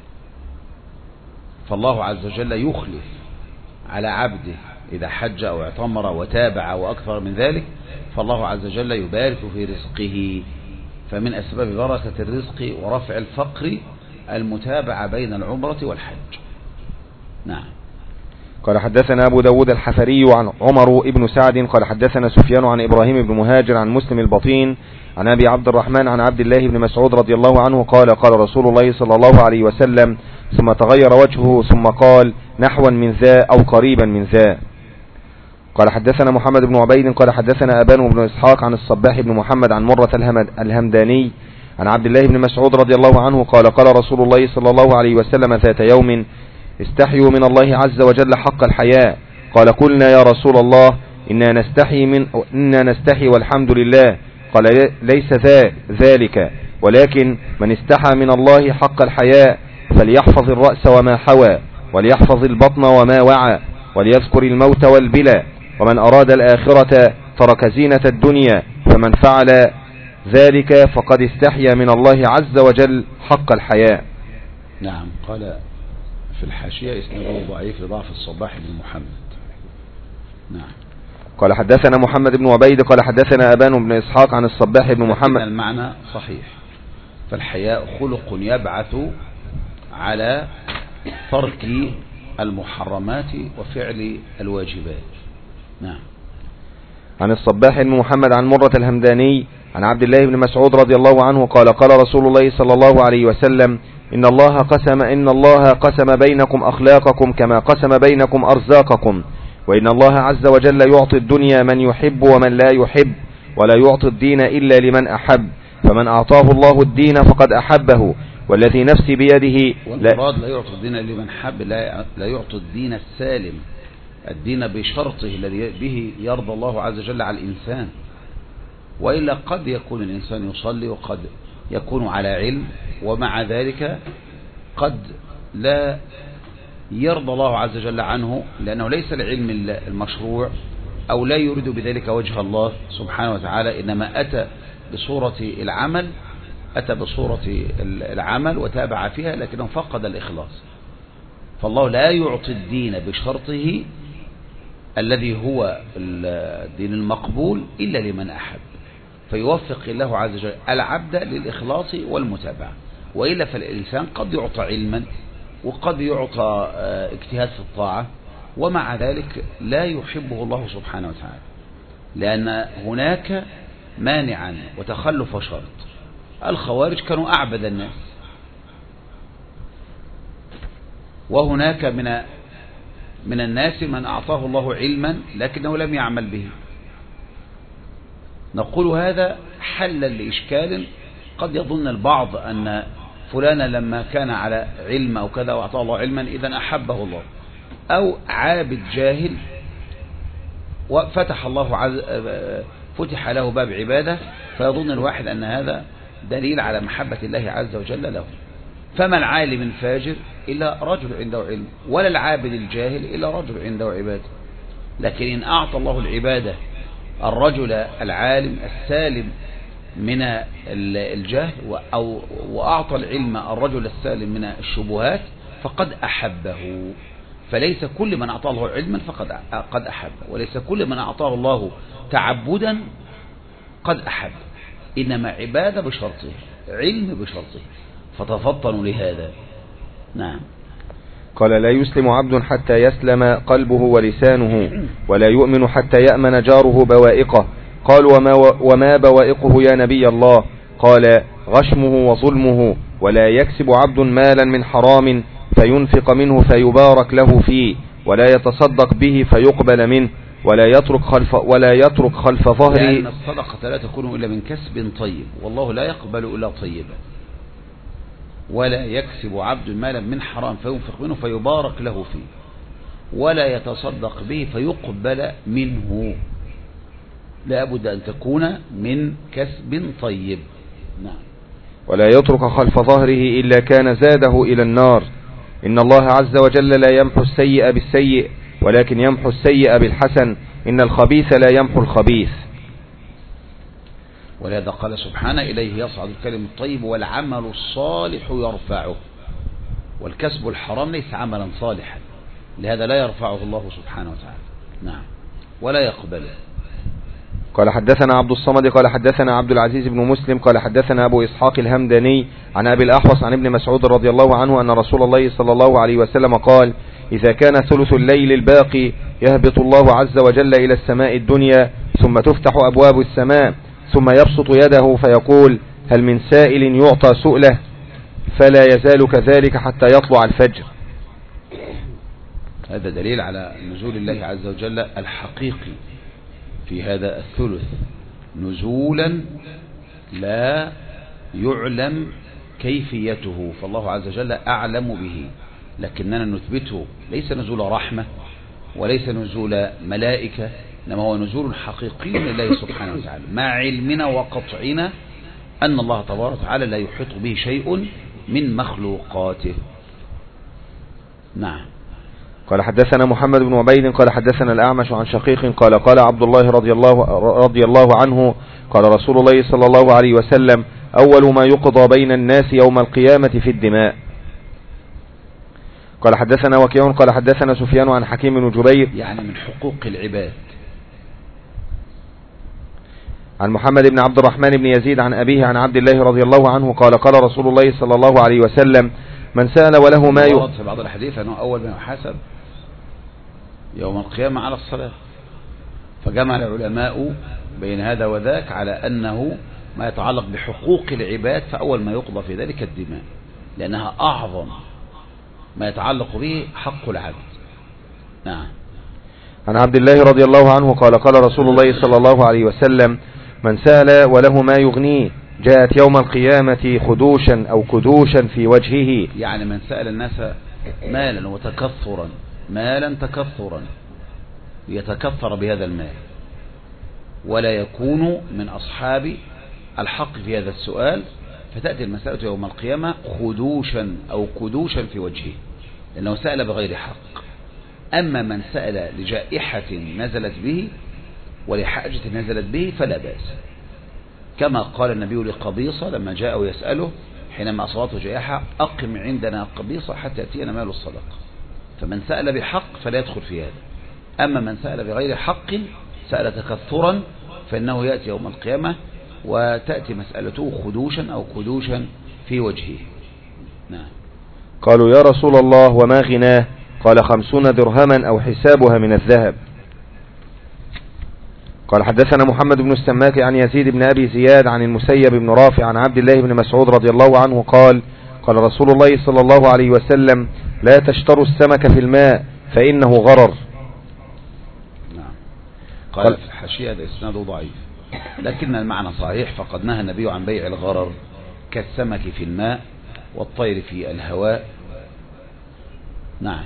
فالله عز وجل يخلف على عبده إذا حج أو اعتمر وتابع وأكثر من ذلك، فالله عز وجل يبارك في رزقه. فمن أسباب بركة الرزق ورفع الفقر المتابعة بين العمرة والحج. نعم. قال حدثنا أبو داود الحفري عن عمر ابن سعد قال حدثنا سفيان عن إبراهيم بن مهاجر عن مسلم البطين عن أبي عبد الرحمن عن عبد الله بن مسعود رضي الله عنه قال قال رسول الله صلى الله عليه وسلم ثم تغير وجهه ثم قال نحوا من ذا أو قريبا من ذا. قال حدثنا محمد بن عبيد قال حدثنا أبان بن إسحاق عن الصباح بن محمد عن مرة الهمداني عن عبد الله بن مسعود رضي الله عنه قال قال رسول الله صلى الله عليه وسلم ذات يوم استحيوا من الله عز وجل حق الحياء. قال قلنا يا رسول الله إنا نستحي, من إنا نستحي والحمد لله. قال ليس ذا ذلك ولكن من استحى من الله حق الحياء فليحفظ الرأس وما حوى وليحفظ البطن وما وعى وليذكر الموت والبلى، ومن أراد الآخرة ترك زينة الدنيا، فمن فعل ذلك فقد استحيا من الله عز وجل حق الحياء. نعم. قال في الحاشية اسناده ضعيف لضعف الصباح بن محمد. نعم. قال حدثنا محمد بن عبيد قال حدثنا أبان بن إسحاق عن الصباح بن محمد. المعنى صحيح، فالحياء خلق يبعث على ترك المحرمات وفعل الواجبات. نعم. عن الصباح بن محمد عن مرة الهمداني عن عبد الله بن مسعود رضي الله عنه قال قال رسول الله صلى الله عليه وسلم إن الله قسم إن الله قسم بينكم أخلاقكم كما قسم بينكم أرزاقكم، وإن الله عز وجل يعطي الدنيا من يحب ومن لا يحب، ولا يعطي الدين إلا لمن أحب، فمن أعطاه الله الدين فقد أحبه، والذي نفسي بيده. والمراد لا يعطي الدين لمن حب، لا لا يعطي الدين السالم، الدين بشرطه الذي به يرضى الله عز وجل على الإنسان. وإلا قد يكون الإنسان يصلي وقد يكون على علم، ومع ذلك قد لا يرضى الله عز وجل عنه لأنه ليس العلم المشروع، أو لا يريد بذلك وجه الله سبحانه وتعالى، إنما أتى بصورة العمل أتى بصورة العمل وتابع فيها، لكنه فقد الإخلاص. فالله لا يعطي الدين بشرطه الذي هو الدين المقبول إلا لمن أحب، فيوفق الله عز وجل العبد للإخلاص والمتابعة. وإلا فالإنسان قد يعطى علما وقد يعطى اجتهاد في الطاعة، ومع ذلك لا يحبه الله سبحانه وتعالى، لأن هناك مانعا وتخلف شرط. الخوارج كانوا أعبد الناس، وهناك من من الناس من أعطاه الله علما لكنه لم يعمل به. نقول هذا حلا لإشكال قد يظن البعض أن فلانا لما كان على علم أو كذا وأعطاه الله علما إذن أحبه الله، أو عابد جاهل وفتح الله عز فتح له باب عبادة، فيظن الواحد أن هذا دليل على محبة الله عز وجل له. فما العالم الفاجر إلا رجل عنده علم، ولا العابد الجاهل إلا رجل عنده عبادة. لكن إن أعطى الله العبادة الرجل العالم السالم من الجهل، أو وأعطى العلم الرجل السالم من الشبهات، فقد أحبه. فليس كل من أعطاه الله علما فقد قد أحبه، وليس كل من أعطاه الله تعبدا قد أحب، إنما عبادة بشرطه، علم بشرطه، فتفطنوا لهذا. نعم. قال لا يسلم عبد حتى يسلم قلبه ولسانه، ولا يؤمن حتى يأمن جاره بوائقه. قال وما, وما بوائقه يا نبي الله؟ قال غشمه وظلمه، ولا يكسب عبد مالا من حرام فينفق منه فيبارك له فيه، ولا يتصدق به فيقبل منه، ولا يترك خلف ولا يترك خلف ظهره. لأن الصدقة لا تكون إلا من كسب طيب، والله لا يقبل إلا طيبا. ولا يكسب عبد مالا من حرام فينفق منه فيبارك له فيه، ولا يتصدق به فيقبل منه. لا بد أن تكون من كسب طيب. نعم. ولا يترك خلف ظهره إلا كان زاده إلى النار. إن الله عز وجل لا يمحو السيء بالسيء، ولكن يمحو السيء بالحسن. إن الخبيث لا يمحو الخبيث. ولهذا قال سبحانه إليه يصعد الكلم الطيب والعمل الصالح يرفعه. والكسب الحرام ليس عملا صالحا، لهذا لا يرفعه الله سبحانه وتعالى. نعم. ولا يقبله. قال حدثنا عبد الصمد قال حدثنا عبد العزيز بن مسلم قال حدثنا أبو إسحاق الهمداني عن أبي الأحوص عن ابن مسعود رضي الله عنه أن رسول الله صلى الله عليه وسلم قال إذا كان ثلث الليل الباقي يهبط الله عز وجل إلى السماء الدنيا، ثم تفتح أبواب السماء، ثم يبسط يده فيقول هل من سائل يعطى سؤله، فلا يزال كذلك حتى يطلع الفجر. هذا دليل على نزول الله عز وجل الحقيقي في هذا الثلث، نزولا لا يعلم كيفيته، فالله عز وجل أعلم به، لكننا نثبته ليس نزول رحمة وليس نزول ملائكة، إنما هو نزول حقيقي لله سبحانه وتعالى، مع علمنا وقطعنا أن الله تبارك وتعالى لا يحيط به شيء من مخلوقاته. نعم. قال حدثنا محمد بن عبيد قال حدثنا الأعمش عن شقيق قال قال عبد الله رضي الله, رضي الله عنه قال رسول الله صلى الله عليه وسلم أول ما يقضى بين الناس يوم القيامة في الدماء. قال حدثنا وكيع قال حدثنا سفيان عن حكيم بن جبير يعني من حقوق العباد. عن محمد بن عبد الرحمن بن يزيد عن أبيه عن عبد الله رضي الله عنه قال قال رسول الله صلى الله عليه وسلم من سأل وله ما ورد في بعض الحديث أنه أول ما يحاسب يوم القيامة على الصلاة، فجمع العلماء بين هذا وذاك على أنه ما يتعلق بحقوق العباد، فأول ما يقضى في ذلك الدماء، لأنها أعظم ما يتعلق به حق العبد. نعم. عن عبد الله رضي الله عنه قال قال رسول الله صلى الله عليه وسلم: من سأل وله ما يغنيه جاءت يوم القيامة خدوشا أو كدوشا في وجهه. يعني من سأل الناس مالا وتكثرا، مالا تكثرا يتكثر بهذا المال، ولا يكون من أصحاب الحق في هذا السؤال، فتأتي المسألة يوم القيامة خدوشا أو كدوشا في وجهه، لأنه سأل بغير حق. أما من سأل لجائحة نزلت به ولحاجة نزلت به فلا بأس، كما قال النبي لقبيصة لما جاء يسأله حينما أصابته جائحة: أقم عندنا قبيصة حتى يأتينا مال الصدقة. فمن سأل بحق فلا يدخل في هذا. أما من سأل بغير حق سأل تكثرا فإنه يأتي يوم القيامة وتأتي مسألته خدوشا أو كدوشا في وجهه. نعم. قالوا: يا رسول الله وما غناه؟ قال: خمسون درهما أو حسابها من الذهب. قال: حدثنا محمد بن السماك عن يزيد بن أبي زياد عن المسيب بن رافع عن عبد الله بن مسعود رضي الله عنه قال: قال رسول الله صلى الله عليه وسلم: لا تشتروا السمك في الماء فإنه غرر. نعم. قال في الحاشية هذا إسناده ضعيف، لكن المعنى صحيح، فقد نهى النبي عن بيع الغرر كالسمك في الماء والطير في الهواء. نعم.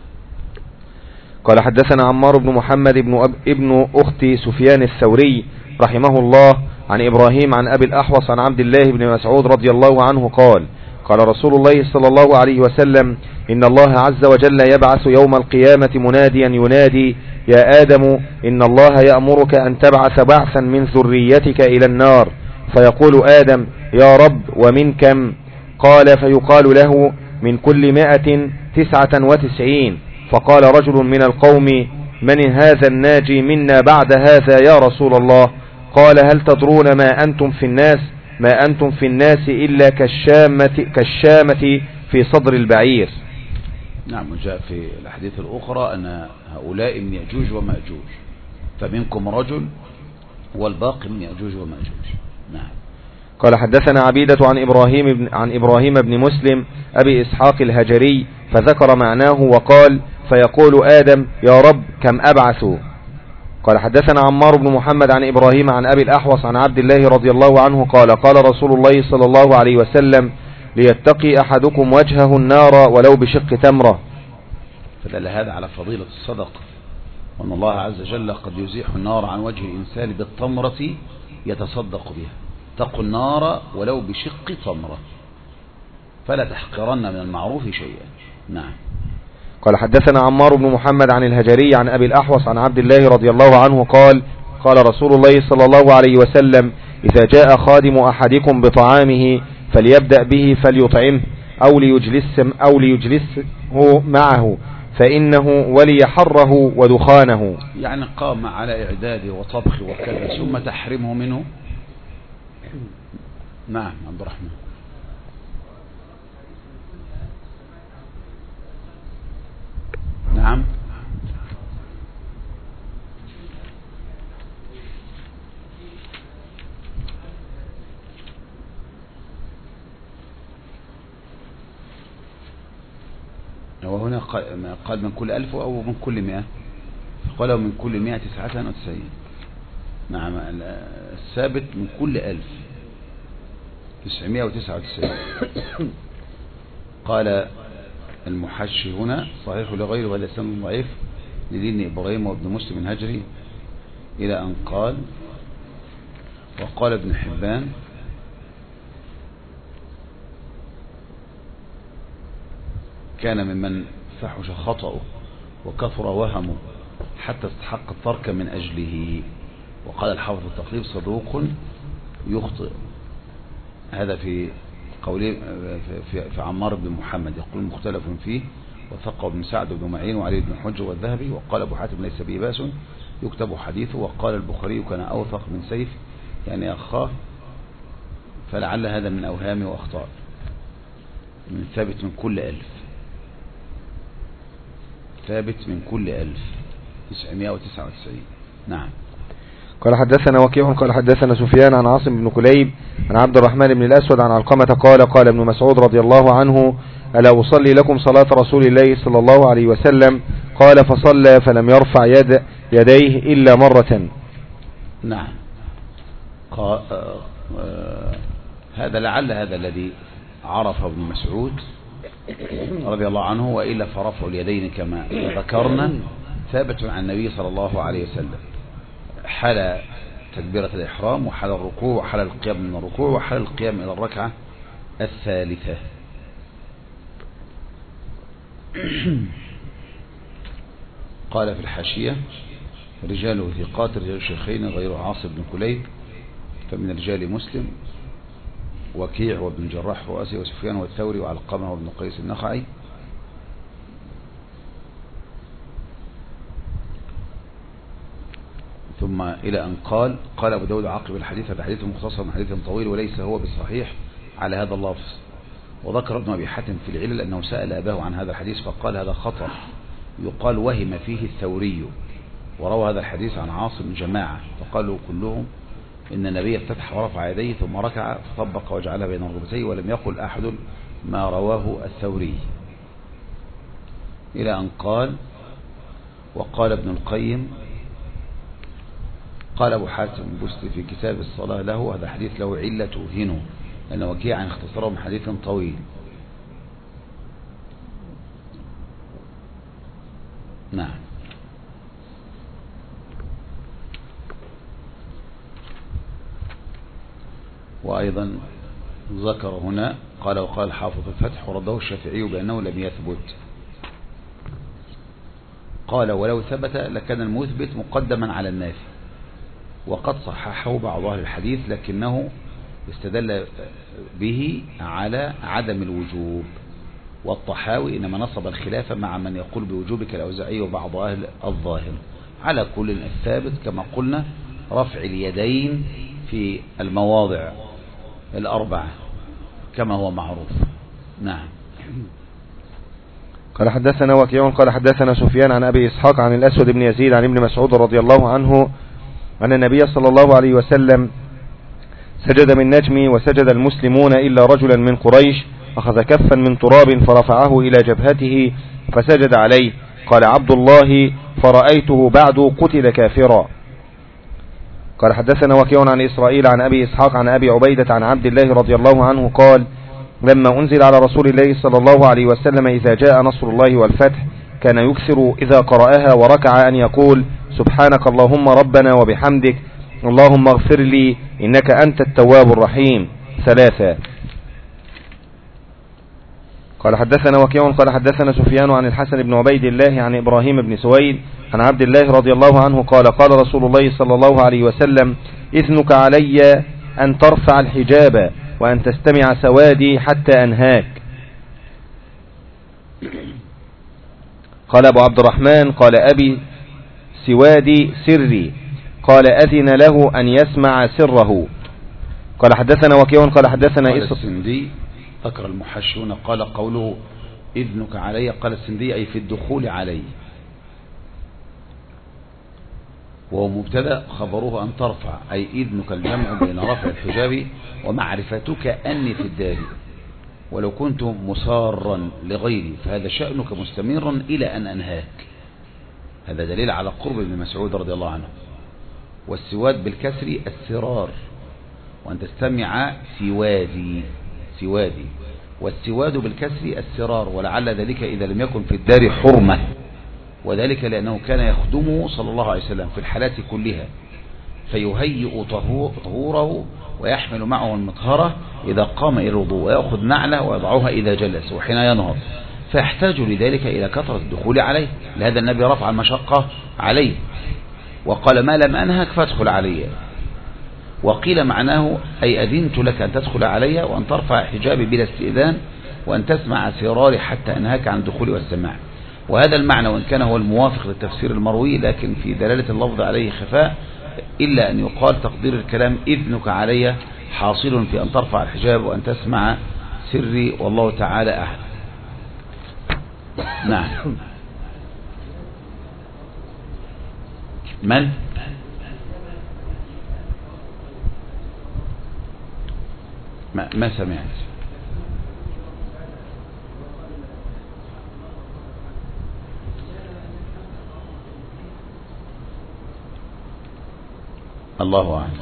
قال: حدثنا عمار بن محمد بن, أب ابن أخت سفيان الثوري رحمه الله عن إبراهيم عن أبي الأحوص عن عبد الله بن مسعود رضي الله عنه قال: قال رسول الله صلى الله عليه وسلم: إن الله عز وجل يبعث يوم القيامة مناديا ينادي: يا آدم إن الله يأمرك أن تبعث بعثا من ذريتك إلى النار. فيقول آدم: يا رب ومن كم؟ قال: فيقال له: من كل مائة تسعة وتسعين. فقال رجل من القوم: من هذا الناجي منا بعد هذا يا رسول الله؟ قال: هل تدرون ما أنتم في الناس؟ ما أنتم في الناس إلا كالشامة, كالشامة في صدر البعير. نعم. وجاء في الحديث الأخرى أن هؤلاء من يأجوج ومأجوج، فمنكم رجل والباقي من يأجوج ومأجوج. نعم. قال: حدثنا عبيدة عن إبراهيم بن, عن إبراهيم بن مسلم أبي إسحاق الهجري فذكر معناه وقال: فيقول آدم: يا رب كم أبعث؟ قال: حدثنا عمار بن محمد عن إبراهيم عن أبي الأحوص عن عبد الله رضي الله عنه قال: قال رسول الله صلى الله عليه وسلم: ليتقي أحدكم وجهه النار ولو بشق تمرة. فدل هذا على فضيلة الصدقة، وأن الله عز وجل قد يزيح النار عن وجه الإنسان بالتمرة يتصدق بها. اتقوا النار ولو بشق تمرة، فلا تحقرن من المعروف شيئا. نعم. قال: حدثنا عمار بن محمد عن الهجري عن أبي الأحوص عن عبد الله رضي الله عنه قال: قال رسول الله صلى الله عليه وسلم: إذا جاء خادم أحدكم بطعامه فليبدأ به فليطعمه أو ليجلس أو ليجلسه معه فإنه ولي حره ودخانه. يعني قام على إعداده وطبخه وكذا ثم تحرمه منه. نعم. عبد الرحمن. نعم. وهنا قال من كل ألف أو من كل مئة، قالوا من كل مئة تسعة وتسعين. نعم. الثابت من كل ألف تسعمائة وتسعة وتسعين. قال المحشي هنا: صحيح لغيره ولا سن ضعيف لدين إبراهيم وابن مسلم الهجري، إلى أن قال: وقال ابن حبان: كان ممن فحش خطأه وكثر وهمه حتى استحق الترك من أجله. وقال الحافظ التقريب: صدوق يخطئ. هذا في قوله في, في عمار بن محمد، يقول مختلف فيه، وثقه ابن سعد بن معين وعلي بن حجر والذهبي. وقال أبو حاتم: ليس به بأس يكتب حديثه. وقال البخاري: كان أوثق من سيف يعني أخاه، فلعل هذا من أوهام وأخطاء. من ثابت من كل ألف، ثابت من كل ألف تسعمائة وتسعة وتسعين. نعم. قال حدثنا وكيع قال حدثنا سفيان عن عاصم بن كليب عن عبد الرحمن بن الأسود عن علقمة قال قال ابن مسعود رضي الله عنه: ألا أصلي لكم صلاة رسول الله صلى الله عليه وسلم؟ قال فصلى فلم يرفع يد يديه إلا مرة. نعم. آه آه هذا لعل هذا الذي عرف ابن مسعود رضي الله عنه، وإلا فرفع اليدين كما ذكرنا ثابت عن النبي صلى الله عليه وسلم حال تكبيرة الإحرام وحال الركوع وحال القيام من الركوع وحال القيام إلى الركعة الثالثة. قال في الحاشية: رجاله ثقات رجال الشيخين غير عاصم بن كليب، فمن رجال مسلم وكيع وابن جراح رؤاسي وسفيان والثوري وعلقمة وابن قيس النخعي. ثم إلى أن قال قال أبو داود عقب الحديث: هذا حديث مختصر من حديث طويل وليس هو بالصحيح على هذا اللفظ. وذكر ابن أبي حاتم في العلل أنه سأل أباه عن هذا الحديث فقال: هذا خطأ، يقال وهم فيه الثوري، وروى هذا الحديث عن عاصم جماعة، فقالوا كلهم إن النبي افتتح ورفع يديه ثم ركع فطبق وجعلها بين ركبتيه، ولم يقل أحد ما رواه الثوري. إلى أن قال: وقال ابن القيم قال أبو حاتم بستي في كتاب الصلاة له: هذا حديث له علة توهنه، لأن وكيعا اختصره من حديث طويل. نعم. وأيضا ذكر هنا قال: وقال حافظ الفتح ورده الشافعي بأنه لم يثبت. قال: ولو ثبت لكان المثبت مقدما على النافي، وقد صححه بعض أهل الحديث لكنه استدل به على عدم الوجوب. والطحاوي إنما نصب الخلافة مع من يقول بوجوب كالأوزاعي وبعض أهل الظاهر. على كل الثابت كما قلنا رفع اليدين في المواضع الأربعة كما هو معروف. نعم. قال حدثنا وكيع قال حدثنا سفيان عن أبي إسحاق عن الأسود بن يزيد عن ابن مسعود رضي الله عنه أن النبي صلى الله عليه وسلم سجد من نجم وسجد المسلمون إلا رجلا من قريش أخذ كفا من تراب فرفعه إلى جبهته فسجد عليه. قال عبد الله: فرأيته بعد قتل كافرا. قال حدثنا وكيع عن إسرائيل عن أبي إسحاق عن أبي عبيدة عن عبد الله رضي الله عنه قال: لما أنزل على رسول الله صلى الله عليه وسلم إذا جاء نصر الله والفتح كان يكثر إذا قرأها وركع أن يقول: سبحانك اللهم ربنا وبحمدك اللهم اغفر لي إنك أنت التواب الرحيم ثلاثة. قال حدثنا وكيع قال حدثنا سفيان عن الحسن بن عبيد الله عن إبراهيم بن سويد عن عبد الله رضي الله عنه قال: قال رسول الله صلى الله عليه وسلم: إذنك علي أن ترفع الحجاب وأن تستمع سوادي حتى أنهاك. قال أبو عبد الرحمن: قال أبي سوادي سري، قال أذن له أن يسمع سره. قال حدثنا وكيع قال حدثنا قال السندي ذكر المحشون قال قوله إذنك علي، قال السندي أي في الدخول علي، وهو مبتدأ خبره أن ترفع، أي إذنك الجمع بين رفع الحجاب ومعرفتك أني في الدار، ولو كنت مسارا لغيري فهذا شأنك مستمرا إلى أن أنهاك. هذا دليل على قرب ابن مسعود رضي الله عنه. والسواد بالكسر السرار، وأن تستمع سوادي سوادي، والسواد بالكسر السرار، ولعل ذلك إذا لم يكن في الدار حرمة، وذلك لأنه كان يخدمه صلى الله عليه وسلم في الحالات كلها، فيهيئ طهوره ويحمل معه المطهرة إذا قام إلى الوضوء، ويأخذ نعله ويضعها إذا جلس وحين ينهض، فيحتاج لذلك إلى كثرة الدخول عليه. لهذا النبي رفع المشقة عليه وقال: ما لم أنهك فادخل علي. وقيل معناه أي أذنت لك أن تدخل علي وأن ترفع حجابي بلا استئذان وأن تسمع سراري حتى أنهاك عن الدخول والسماع. وهذا المعنى وإن كان هو الموافق للتفسير المروي، لكن في دلالة اللفظ عليه خفاء، إلا أن يقال تقدير الكلام إذنك علي حاصل في أن ترفع الحجاب وأن تسمع سري والله تعالى أعلم. نعم. من؟ ما, ما سمعت. الله أعلم.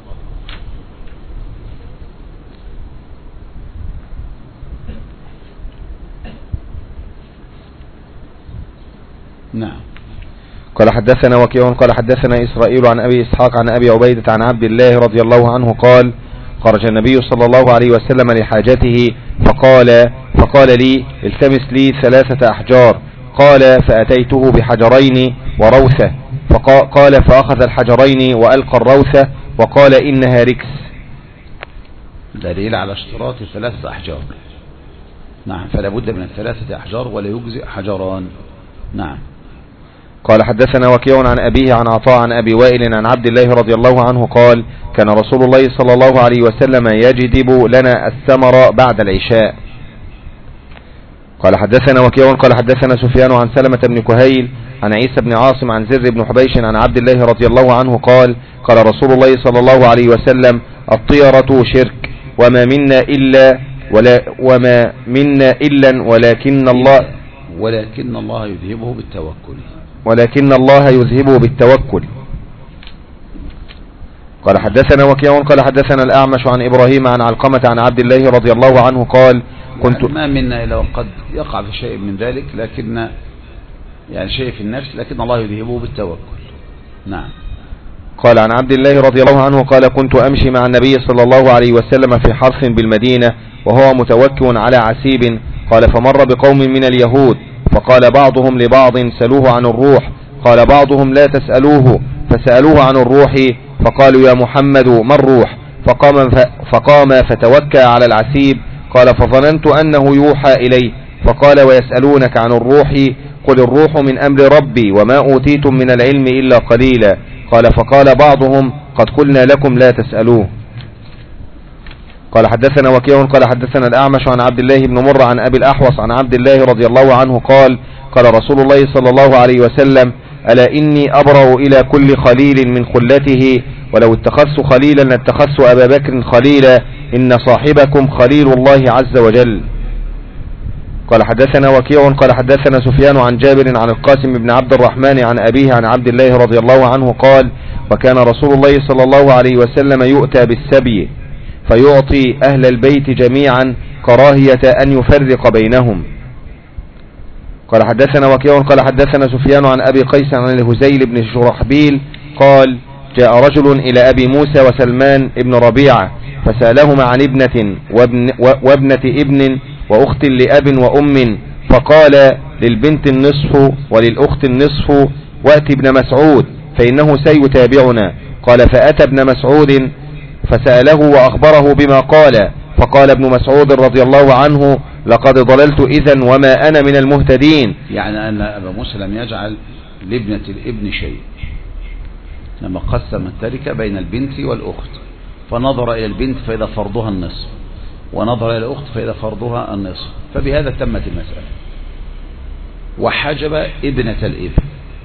نعم. قال حدثنا وكيع قال حدثنا إسرائيل عن أبي إسحاق عن أبي عبيدة عن عبد الله رضي الله عنه قال خرج النبي صلى الله عليه وسلم لحاجته فقال فقال لي التمس لي ثلاثة أحجار. قال فأتيته بحجرين وروثة فقال فأخذ الحجرين وألقى الروثة وقال إنها ركس. دليل على اشتراط ثلاثة أحجار. نعم. فلا بد من الثلاثة أحجار ولا يجزئ حجران. نعم. قال حدثنا وكيع عن أبيه عن عطاء عن أبي وائل عن عبد الله رضي الله عنه قال كان رسول الله صلى الله عليه وسلم يجدب لنا الثمر بعد العشاء. قال حدثنا وكيع قال حدثنا سفيان عن سلمة بن كهيل عن عيسى بن عاصم عن زر بن حبيش عن عبد الله رضي الله عنه قال قال رسول الله صلى الله عليه وسلم الطيرة شرك وما منا إلا ولا وما منا إلا ولكن الله ولكن الله يذهبه بالتوكل ولكن الله يذهبه بالتوكل. قال حدثنا وكيع قال حدثنا الأعمش عن إبراهيم عن علقمة عن عبد الله رضي الله عنه قال كنت يعني ما منا إلا وقد يقع في شيء من ذلك لكن يعني شيء في النفس لكن الله يذهبه بالتوكل. نعم. قال عن عبد الله رضي الله عنه قال كنت أمشي مع النبي صلى الله عليه وسلم في حرث بالمدينة وهو متوكل على عسيب. قال فمر بقوم من اليهود فقال بعضهم لبعض سألوه عن الروح. قال بعضهم لا تسألوه فسألوه عن الروح فقالوا يا محمد ما الروح؟ فقام, فقام فتوكى على العسيب. قال فظننت أنه يوحى إليه. فقال ويسألونك عن الروح قل الروح من أمر ربي وما أوتيتم من العلم إلا قليلا. قال فقال بعضهم قد قلنا لكم لا تسألوه. قال حدثنا وكيع قال حدثنا الأعمش عن عبد الله بن مر عن أبي الأحوص عن عبد الله رضي الله عنه قال قال رسول الله صلى الله عليه وسلم ألا إني أبرأ إلى كل خليل من خلته ولو اتخذت خليلا لاتخذت أبا بكر خليلا إن صاحبكم خليل الله عز وجل. قال حدثنا وكيع قال حدثنا سفيان عن جابر عن القاسم بن عبد الرحمن عن أبيه عن عبد الله رضي الله عنه قال وكان رسول الله صلى الله عليه وسلم يؤتى بالسبي فيعطي أهل البيت جميعا كراهية أن يفرق بينهم. قال حدثنا وكيع قال حدثنا سفيان عن أبي قيس عن الهزيل بن شرحبيل قال جاء رجل إلى أبي موسى وسلمان ابن ربيعة فسألهما عن ابنة وابن وابنة ابن وأخت لأب وأم فقال للبنت النصف وللأخت النصف وأتي ابن مسعود فإنه سيتابعنا. قال فأتى ابن مسعود فسأله وأخبره بما قال فقال ابن مسعود رضي الله عنه لقد ضللت إذن وما أنا من المهتدين. يعني أن أبا موسى لم يجعل لابنة الابن شيء لما قسم التركة بين البنت والأخت فنظر إلى البنت فإذا فرضها النصف ونظر إلى الأخت فإذا فرضها النصف فبهذا تمت المسألة وحجب ابنة الابن.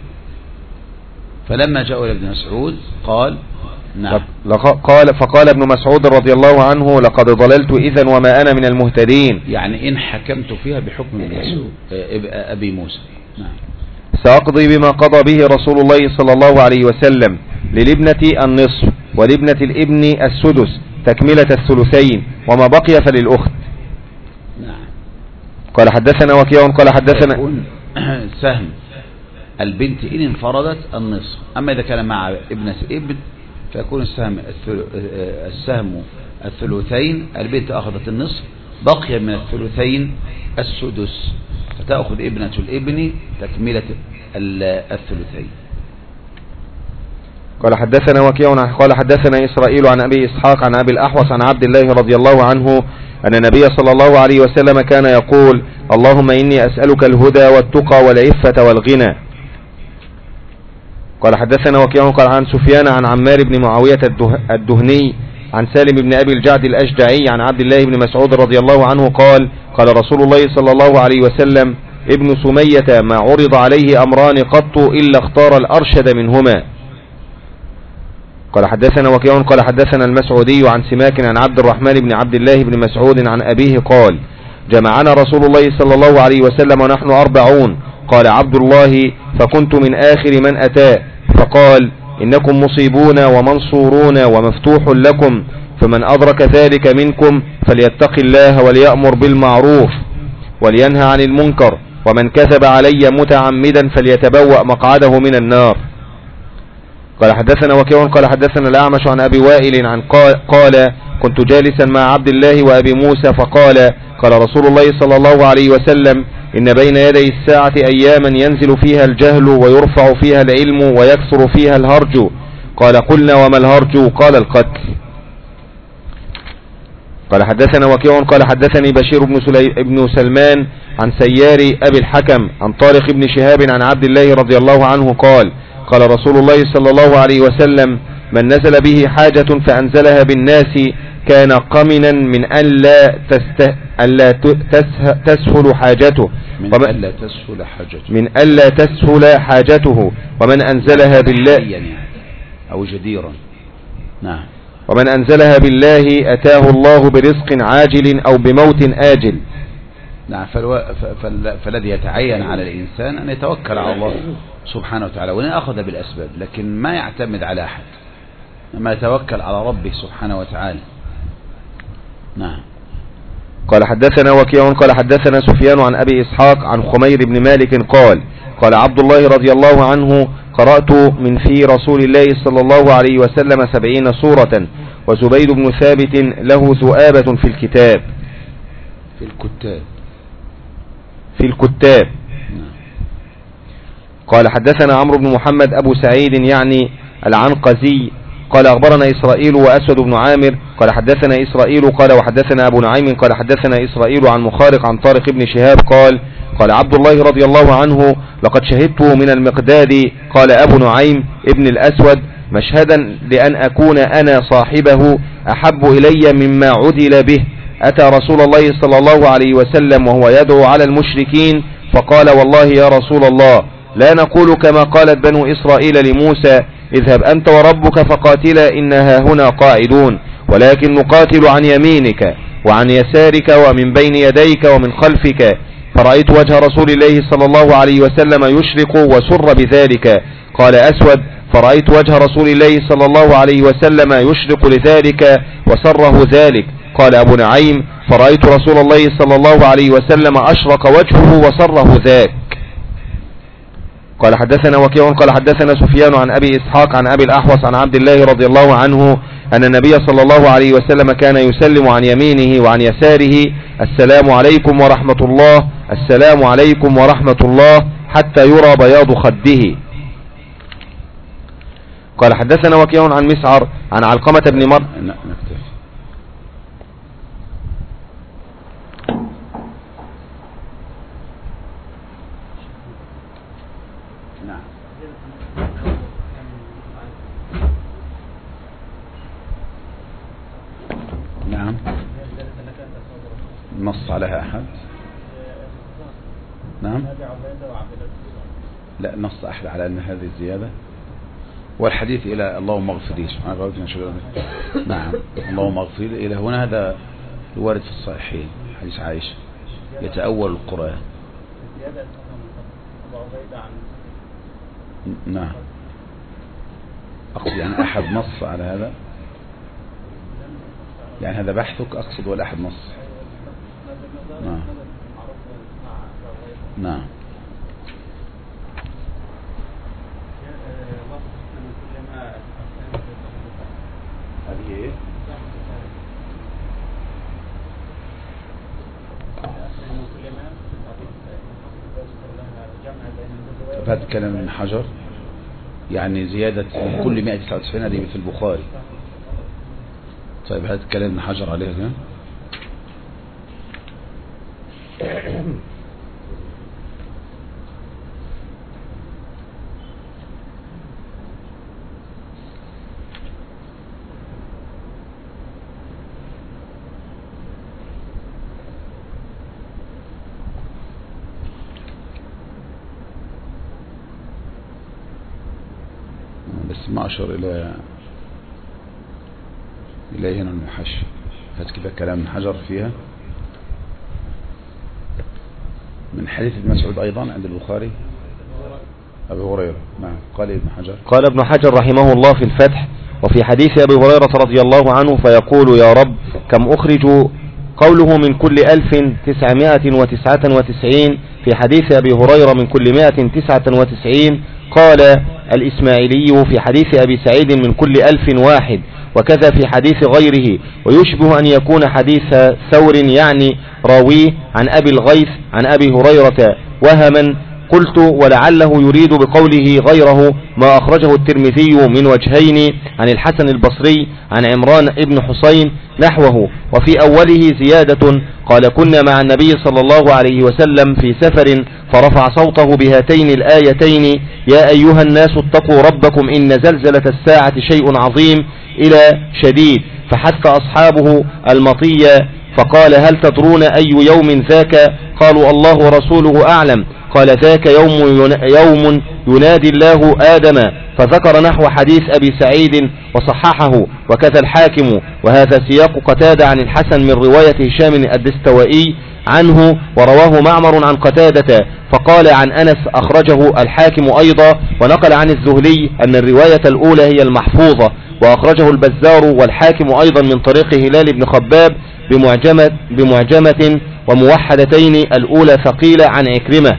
فلما جاءوا إلى ابن مسعود قال نعم قال فقال ابن مسعود رضي الله عنه لقد ضللت إذن وما أنا من المهتدين. يعني إن حكمت فيها بحكم ابن مسعود أبي موسى. نعم. سأقضي بما قضى به رسول الله صلى الله عليه وسلم للابنة النصف ولابنة الابن السدس تكملة الثلثين وما بقي فللأخت. نعم. قال حدثنا وكيع قال حدثنا سهم البنت إن انفردت النصف أما إذا كان مع ابنة ابن فيكون السهم السهم الثلثين البنت أخذت النصف بقي من الثلثين السدس فتأخذ ابنة الابن تكملة الثلثين. قال حدثنا وكيع قال حدثنا إسرائيل عن أبي إسحاق عن أبي الأحوص عن عبد الله رضي الله عنه أن النبي صلى الله عليه وسلم كان يقول اللهم إني أسألك الهدى والتقى والعفة والغنى. قال حدثنا وكيع قال عن سفيان عن عمار بن معاوية الدهني عن سالم بن أبي الجعد الأشجعي عن عبد الله بن مسعود رضي الله عنه قال قال رسول الله صلى الله عليه وسلم ابن سمية ما عرض عليه أمران قط إلا اختار الأرشد منهما. قال حدثنا وكيع قال حدثنا المسعودي عن سماك عن عبد الرحمن بن عبد الله بن مسعود عن أبيه قال جمعنا رسول الله صلى الله عليه وسلم ونحن أربعون. قال عبد الله فكنت من آخر من أتى فقال إنكم مصيبون ومنصورون ومفتوح لكم، فمن أدرك ذلك منكم فليتق الله وليأمر بالمعروف ولينهى عن المنكر، ومن كذب علي متعمدا فليتبوأ مقعده من النار. قال حدثنا وكيع قال حدثنا الأعمش عن أبي وائل عن قال كنت جالسا مع عبد الله وأبي موسى فقال قال رسول الله صلى الله عليه وسلم إن بين يدي الساعة أياما ينزل فيها الجهل ويرفع فيها العلم ويكثر فيها الهرج. قال قلنا وما الهرج؟ قال القتل. قال حدثنا وكيع قال حدثني بشير بن, بن سلمان عن سيار أبي الحكم عن طارق بن شهاب عن عبد الله رضي الله عنه قال قال رسول الله صلى الله عليه وسلم من نزل به حاجة فأنزلها بالناس كان قمنا من أن لا, تسته ألا تسهل حاجته من ألا تسهل حاجته من ألا تسهل حاجته ومن أنزلها بالله يعني أو جديرا. نعم. ومن أنزلها بالله أتاه الله برزق عاجل أو بموت آجل. نعم. فالو... فال... فالذي يتعين على الإنسان أن يتوكل على الله سبحانه وتعالى وأن أخذ بالأسباب، لكن ما يعتمد على أحد، ما يتوكل على ربه سبحانه وتعالى. نعم. قال حدثنا وكيع قال حدثنا سفيان عن أبي إسحاق عن خمير بن مالك قال قال عبد الله رضي الله عنه قرأت من في رسول الله صلى الله عليه وسلم سبعين سورة وزبيد بن ثابت له ذؤابة في الكتاب في الكتاب في الكتاب. قال حدثنا عمرو بن محمد أبو سعيد يعني العنقزي قال أخبرنا إسرائيل وأسود بن عامر قال حدثنا إسرائيل قال وحدثنا أبو نعيم قال حدثنا إسرائيل عن مخارق عن طارق بن شهاب قال قال عبد الله رضي الله عنه لقد شهدت من المقداد قال أبو نعيم ابن الأسود مشهدا لأن أكون أنا صاحبه أحب إلي مما عدل به. أتى رسول الله صلى الله عليه وسلم وهو يدعو على المشركين فقال والله يا رسول الله لا نقول كما قالت بنو إسرائيل لموسى اذهب أنت وربك فقاتلا إنها هنا قاعدون، ولكن نقاتل عن يمينك وعن يسارك ومن بين يديك ومن خلفك. فرأيت وجه رسول الله صلى الله عليه وسلم يشرق وسر بذلك. قال أسود فرأيت وجه رسول الله صلى الله عليه وسلم يشرق لذلك وسره ذلك. قال أبو نعيم فرأيت رسول الله صلى الله عليه وسلم أشرق وجهه وسره ذاك. قال حدثنا وكيع قال حدثنا سفيان عن أبي إسحاق عن أبي الأحوص عن عبد الله رضي الله عنه أن النبي صلى الله عليه وسلم كان يسلم عن يمينه وعن يساره السلام عليكم ورحمة الله السلام عليكم ورحمة الله حتى يرى بياض خده. قال حدثنا وكيع عن مسعر عن علقمة بن مر نعم. نص عليها أحد؟ نعم. لا نص أحد على أن هذه الزيادة والحديث إلى اللهم اغفر لي. نعم. اللهم اغفر لي إلى هنا هذا الوارد في الصحيحين حديث عائشة يتأول القرآن. نعم. أقصد يعني أحد نص على هذا، يعني هذا بحثك أقصد ولا أحد نص؟ نعم. نعم. هذه ايه؟ هذا كلام من حجر يعني زيادة من كل مئة وتسعة وتسعين هذه في البخاري. طيب هذا كلام من حجر عليه ده. بس ما أشر إلى إليه هنا المحشي. هات كده كلام من حجر فيها من حديث ابن مسعود أيضا عند البخاري أبي هريرة. نعم. قال ابن حجر قال ابن حجر رحمه الله في الفتح: وفي حديث أبي هريرة رضي الله عنه فيقول يا رب كم أخرج، قوله من كل ألف تسعمائة وتسعة وتسعين. في حديث أبي هريرة من كل مائة تسعة وتسعين. قال الإسماعيلي في حديث أبي سعيد من كل ألف واحد، وكذا في حديث غيره. ويشبه أن يكون حديث ثور يعني راويه عن أبي الغيث عن أبي هريرة وهما. قلت ولعله يريد بقوله غيره ما أخرجه الترمذي من وجهين عن الحسن البصري عن عمران ابن حسين نحوه. وفي أوله زيادة قال كنا مع النبي صلى الله عليه وسلم في سفر فرفع صوته بهاتين الآيتين يا أيها الناس اتقوا ربكم إن زلزلة الساعة شيء عظيم إلى شديد، فحث أصحابه المطية فقال هل تدرون أي يوم ذاك؟ قالوا الله ورسوله أعلم. قال ذاك يوم يوم ينادي الله آدم، فذكر نحو حديث أبي سعيد وصححه، وكذا الحاكم. وهذا سياق قتادة عن الحسن من رواية هشام الدستوائي عنه، ورواه معمر عن قتادة فقال عن أنس أخرجه الحاكم أيضا، ونقل عن الزهلي أن الرواية الأولى هي المحفوظة، وأخرجه البزار والحاكم أيضا من طريق هلال بن خباب بمعجمة, بمعجمة وموحدتين، الأولى ثقيلة عن عكرمة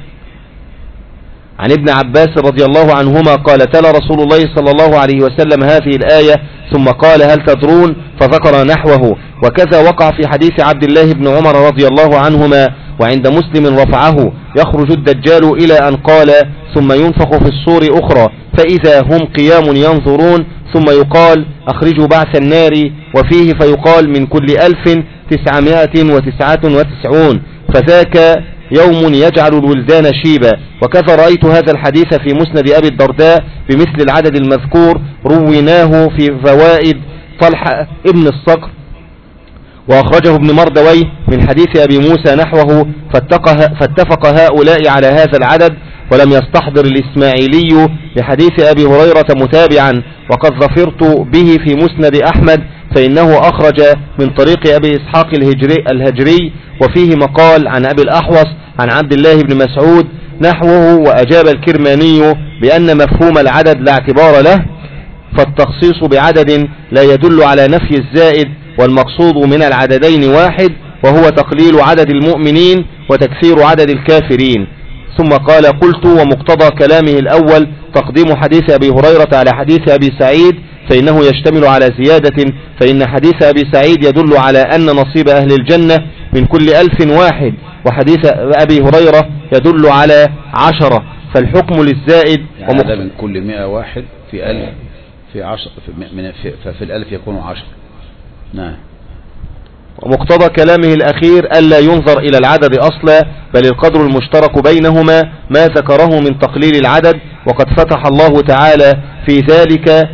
عن ابن عباس رضي الله عنهما قال تلا رسول الله صلى الله عليه وسلم هذه الآية ثم قال هل تدرون؟ فذكر نحوه. وكذا وقع في حديث عبد الله بن عمر رضي الله عنهما، وعند مسلم رفعه يخرج الدجال إلى أن قال ثم ينفخ في الصور أخرى فإذا هم قيام ينظرون، ثم يقال أخرجوا بعث النار، وفيه فيقال من كل ألف تسعمائة وتسعة وتسعون، فذاك يوم يجعل الولدان شيبا. وكذا رأيت هذا الحديث في مسند أبي الدرداء بمثل العدد المذكور، رويناه في فوائد طلحة ابن الصقر، وأخرجه ابن مردويه من حديث أبي موسى نحوه، فاتفق هؤلاء على هذا العدد، ولم يستحضر الإسماعيلي لحديث أبي هريرة متابعا. وقد ظفرت به في مسند أحمد، فإنه أخرج من طريق أبي إسحاق الهجري, الهجري وفيه مقال عن أبي الأحوص عن عبد الله بن مسعود نحوه. وأجاب الكرماني بأن مفهوم العدد لا اعتبار له، فالتخصيص بعدد لا يدل على نفي الزائد، والمقصود من العددين واحد، وهو تقليل عدد المؤمنين وتكثير عدد الكافرين. ثم قال قلت ومقتضى كلامه الأول تقديم حديث أبي هريرة على حديث أبي سعيد، فإنه يشتمل على زيادة، فإن حديث أبي سعيد يدل على أن نصيب أهل الجنة من كل ألف واحد، وحديث أبي هريرة يدل على عشرة، فالحكم للزائد. يعني هذا من كل مئة واحد في ألف في عشر في, من في, ففي الألف يكون عشر. نعم. ومقتضى كلامه الأخير ألا ينظر إلى العدد أصلا، بل القدر المشترك بينهما ما ذكره من تقليل العدد. وقد فتح الله تعالى في ذلك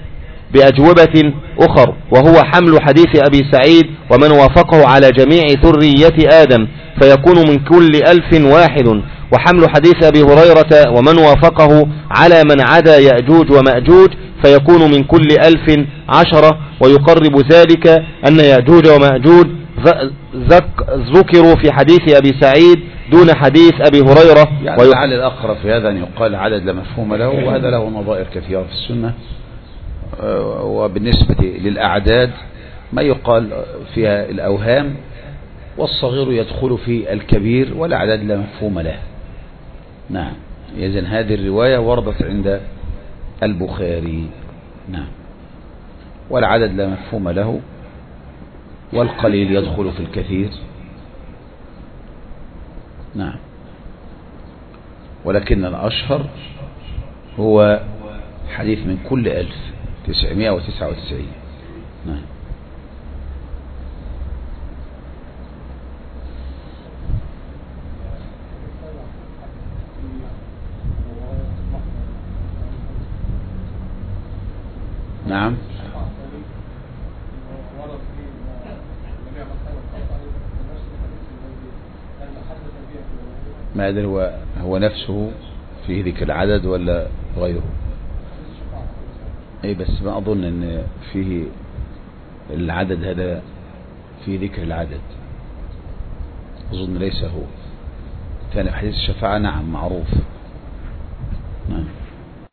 بأجوبة أخر، وهو حمل حديث أبي سعيد ومن وافقه على جميع ذرية آدم فيكون من كل ألف واحد، وحمل حديث أبي هريرة ومن وافقه على من عدا يأجوج ومأجوج فيكون من كل ألف عشرة. ويقرب ذلك أن يأجوج ومأجوج ذكروا في حديث أبي سعيد دون حديث أبي هريرة. يعني لعل الأقرب في هذا أن يقال عدد لا مفهوم له، وهذا له نظائر كثيرة في السنة. وبالنسبة للأعداد ما يقال فيها الأوهام، والصغير يدخل في الكبير، والأعداد لا مفهوم له. نعم. إذن هذه الرواية وردت عند البخاري. نعم. والعدد لا مفهوم له، والقليل يدخل في الكثير. نعم. ولكن الأشهر هو حديث من كل ألف تسعمائة وتسعة وتسعين. نعم. نعم. ما أدري هو هو نفسه في ذيك العدد ولا غيره. اي بس ما اظن ان فيه العدد هذا في ذكر العدد، اظن ليس هو. ثاني حديث الشفاعة نعم معروف. نعم.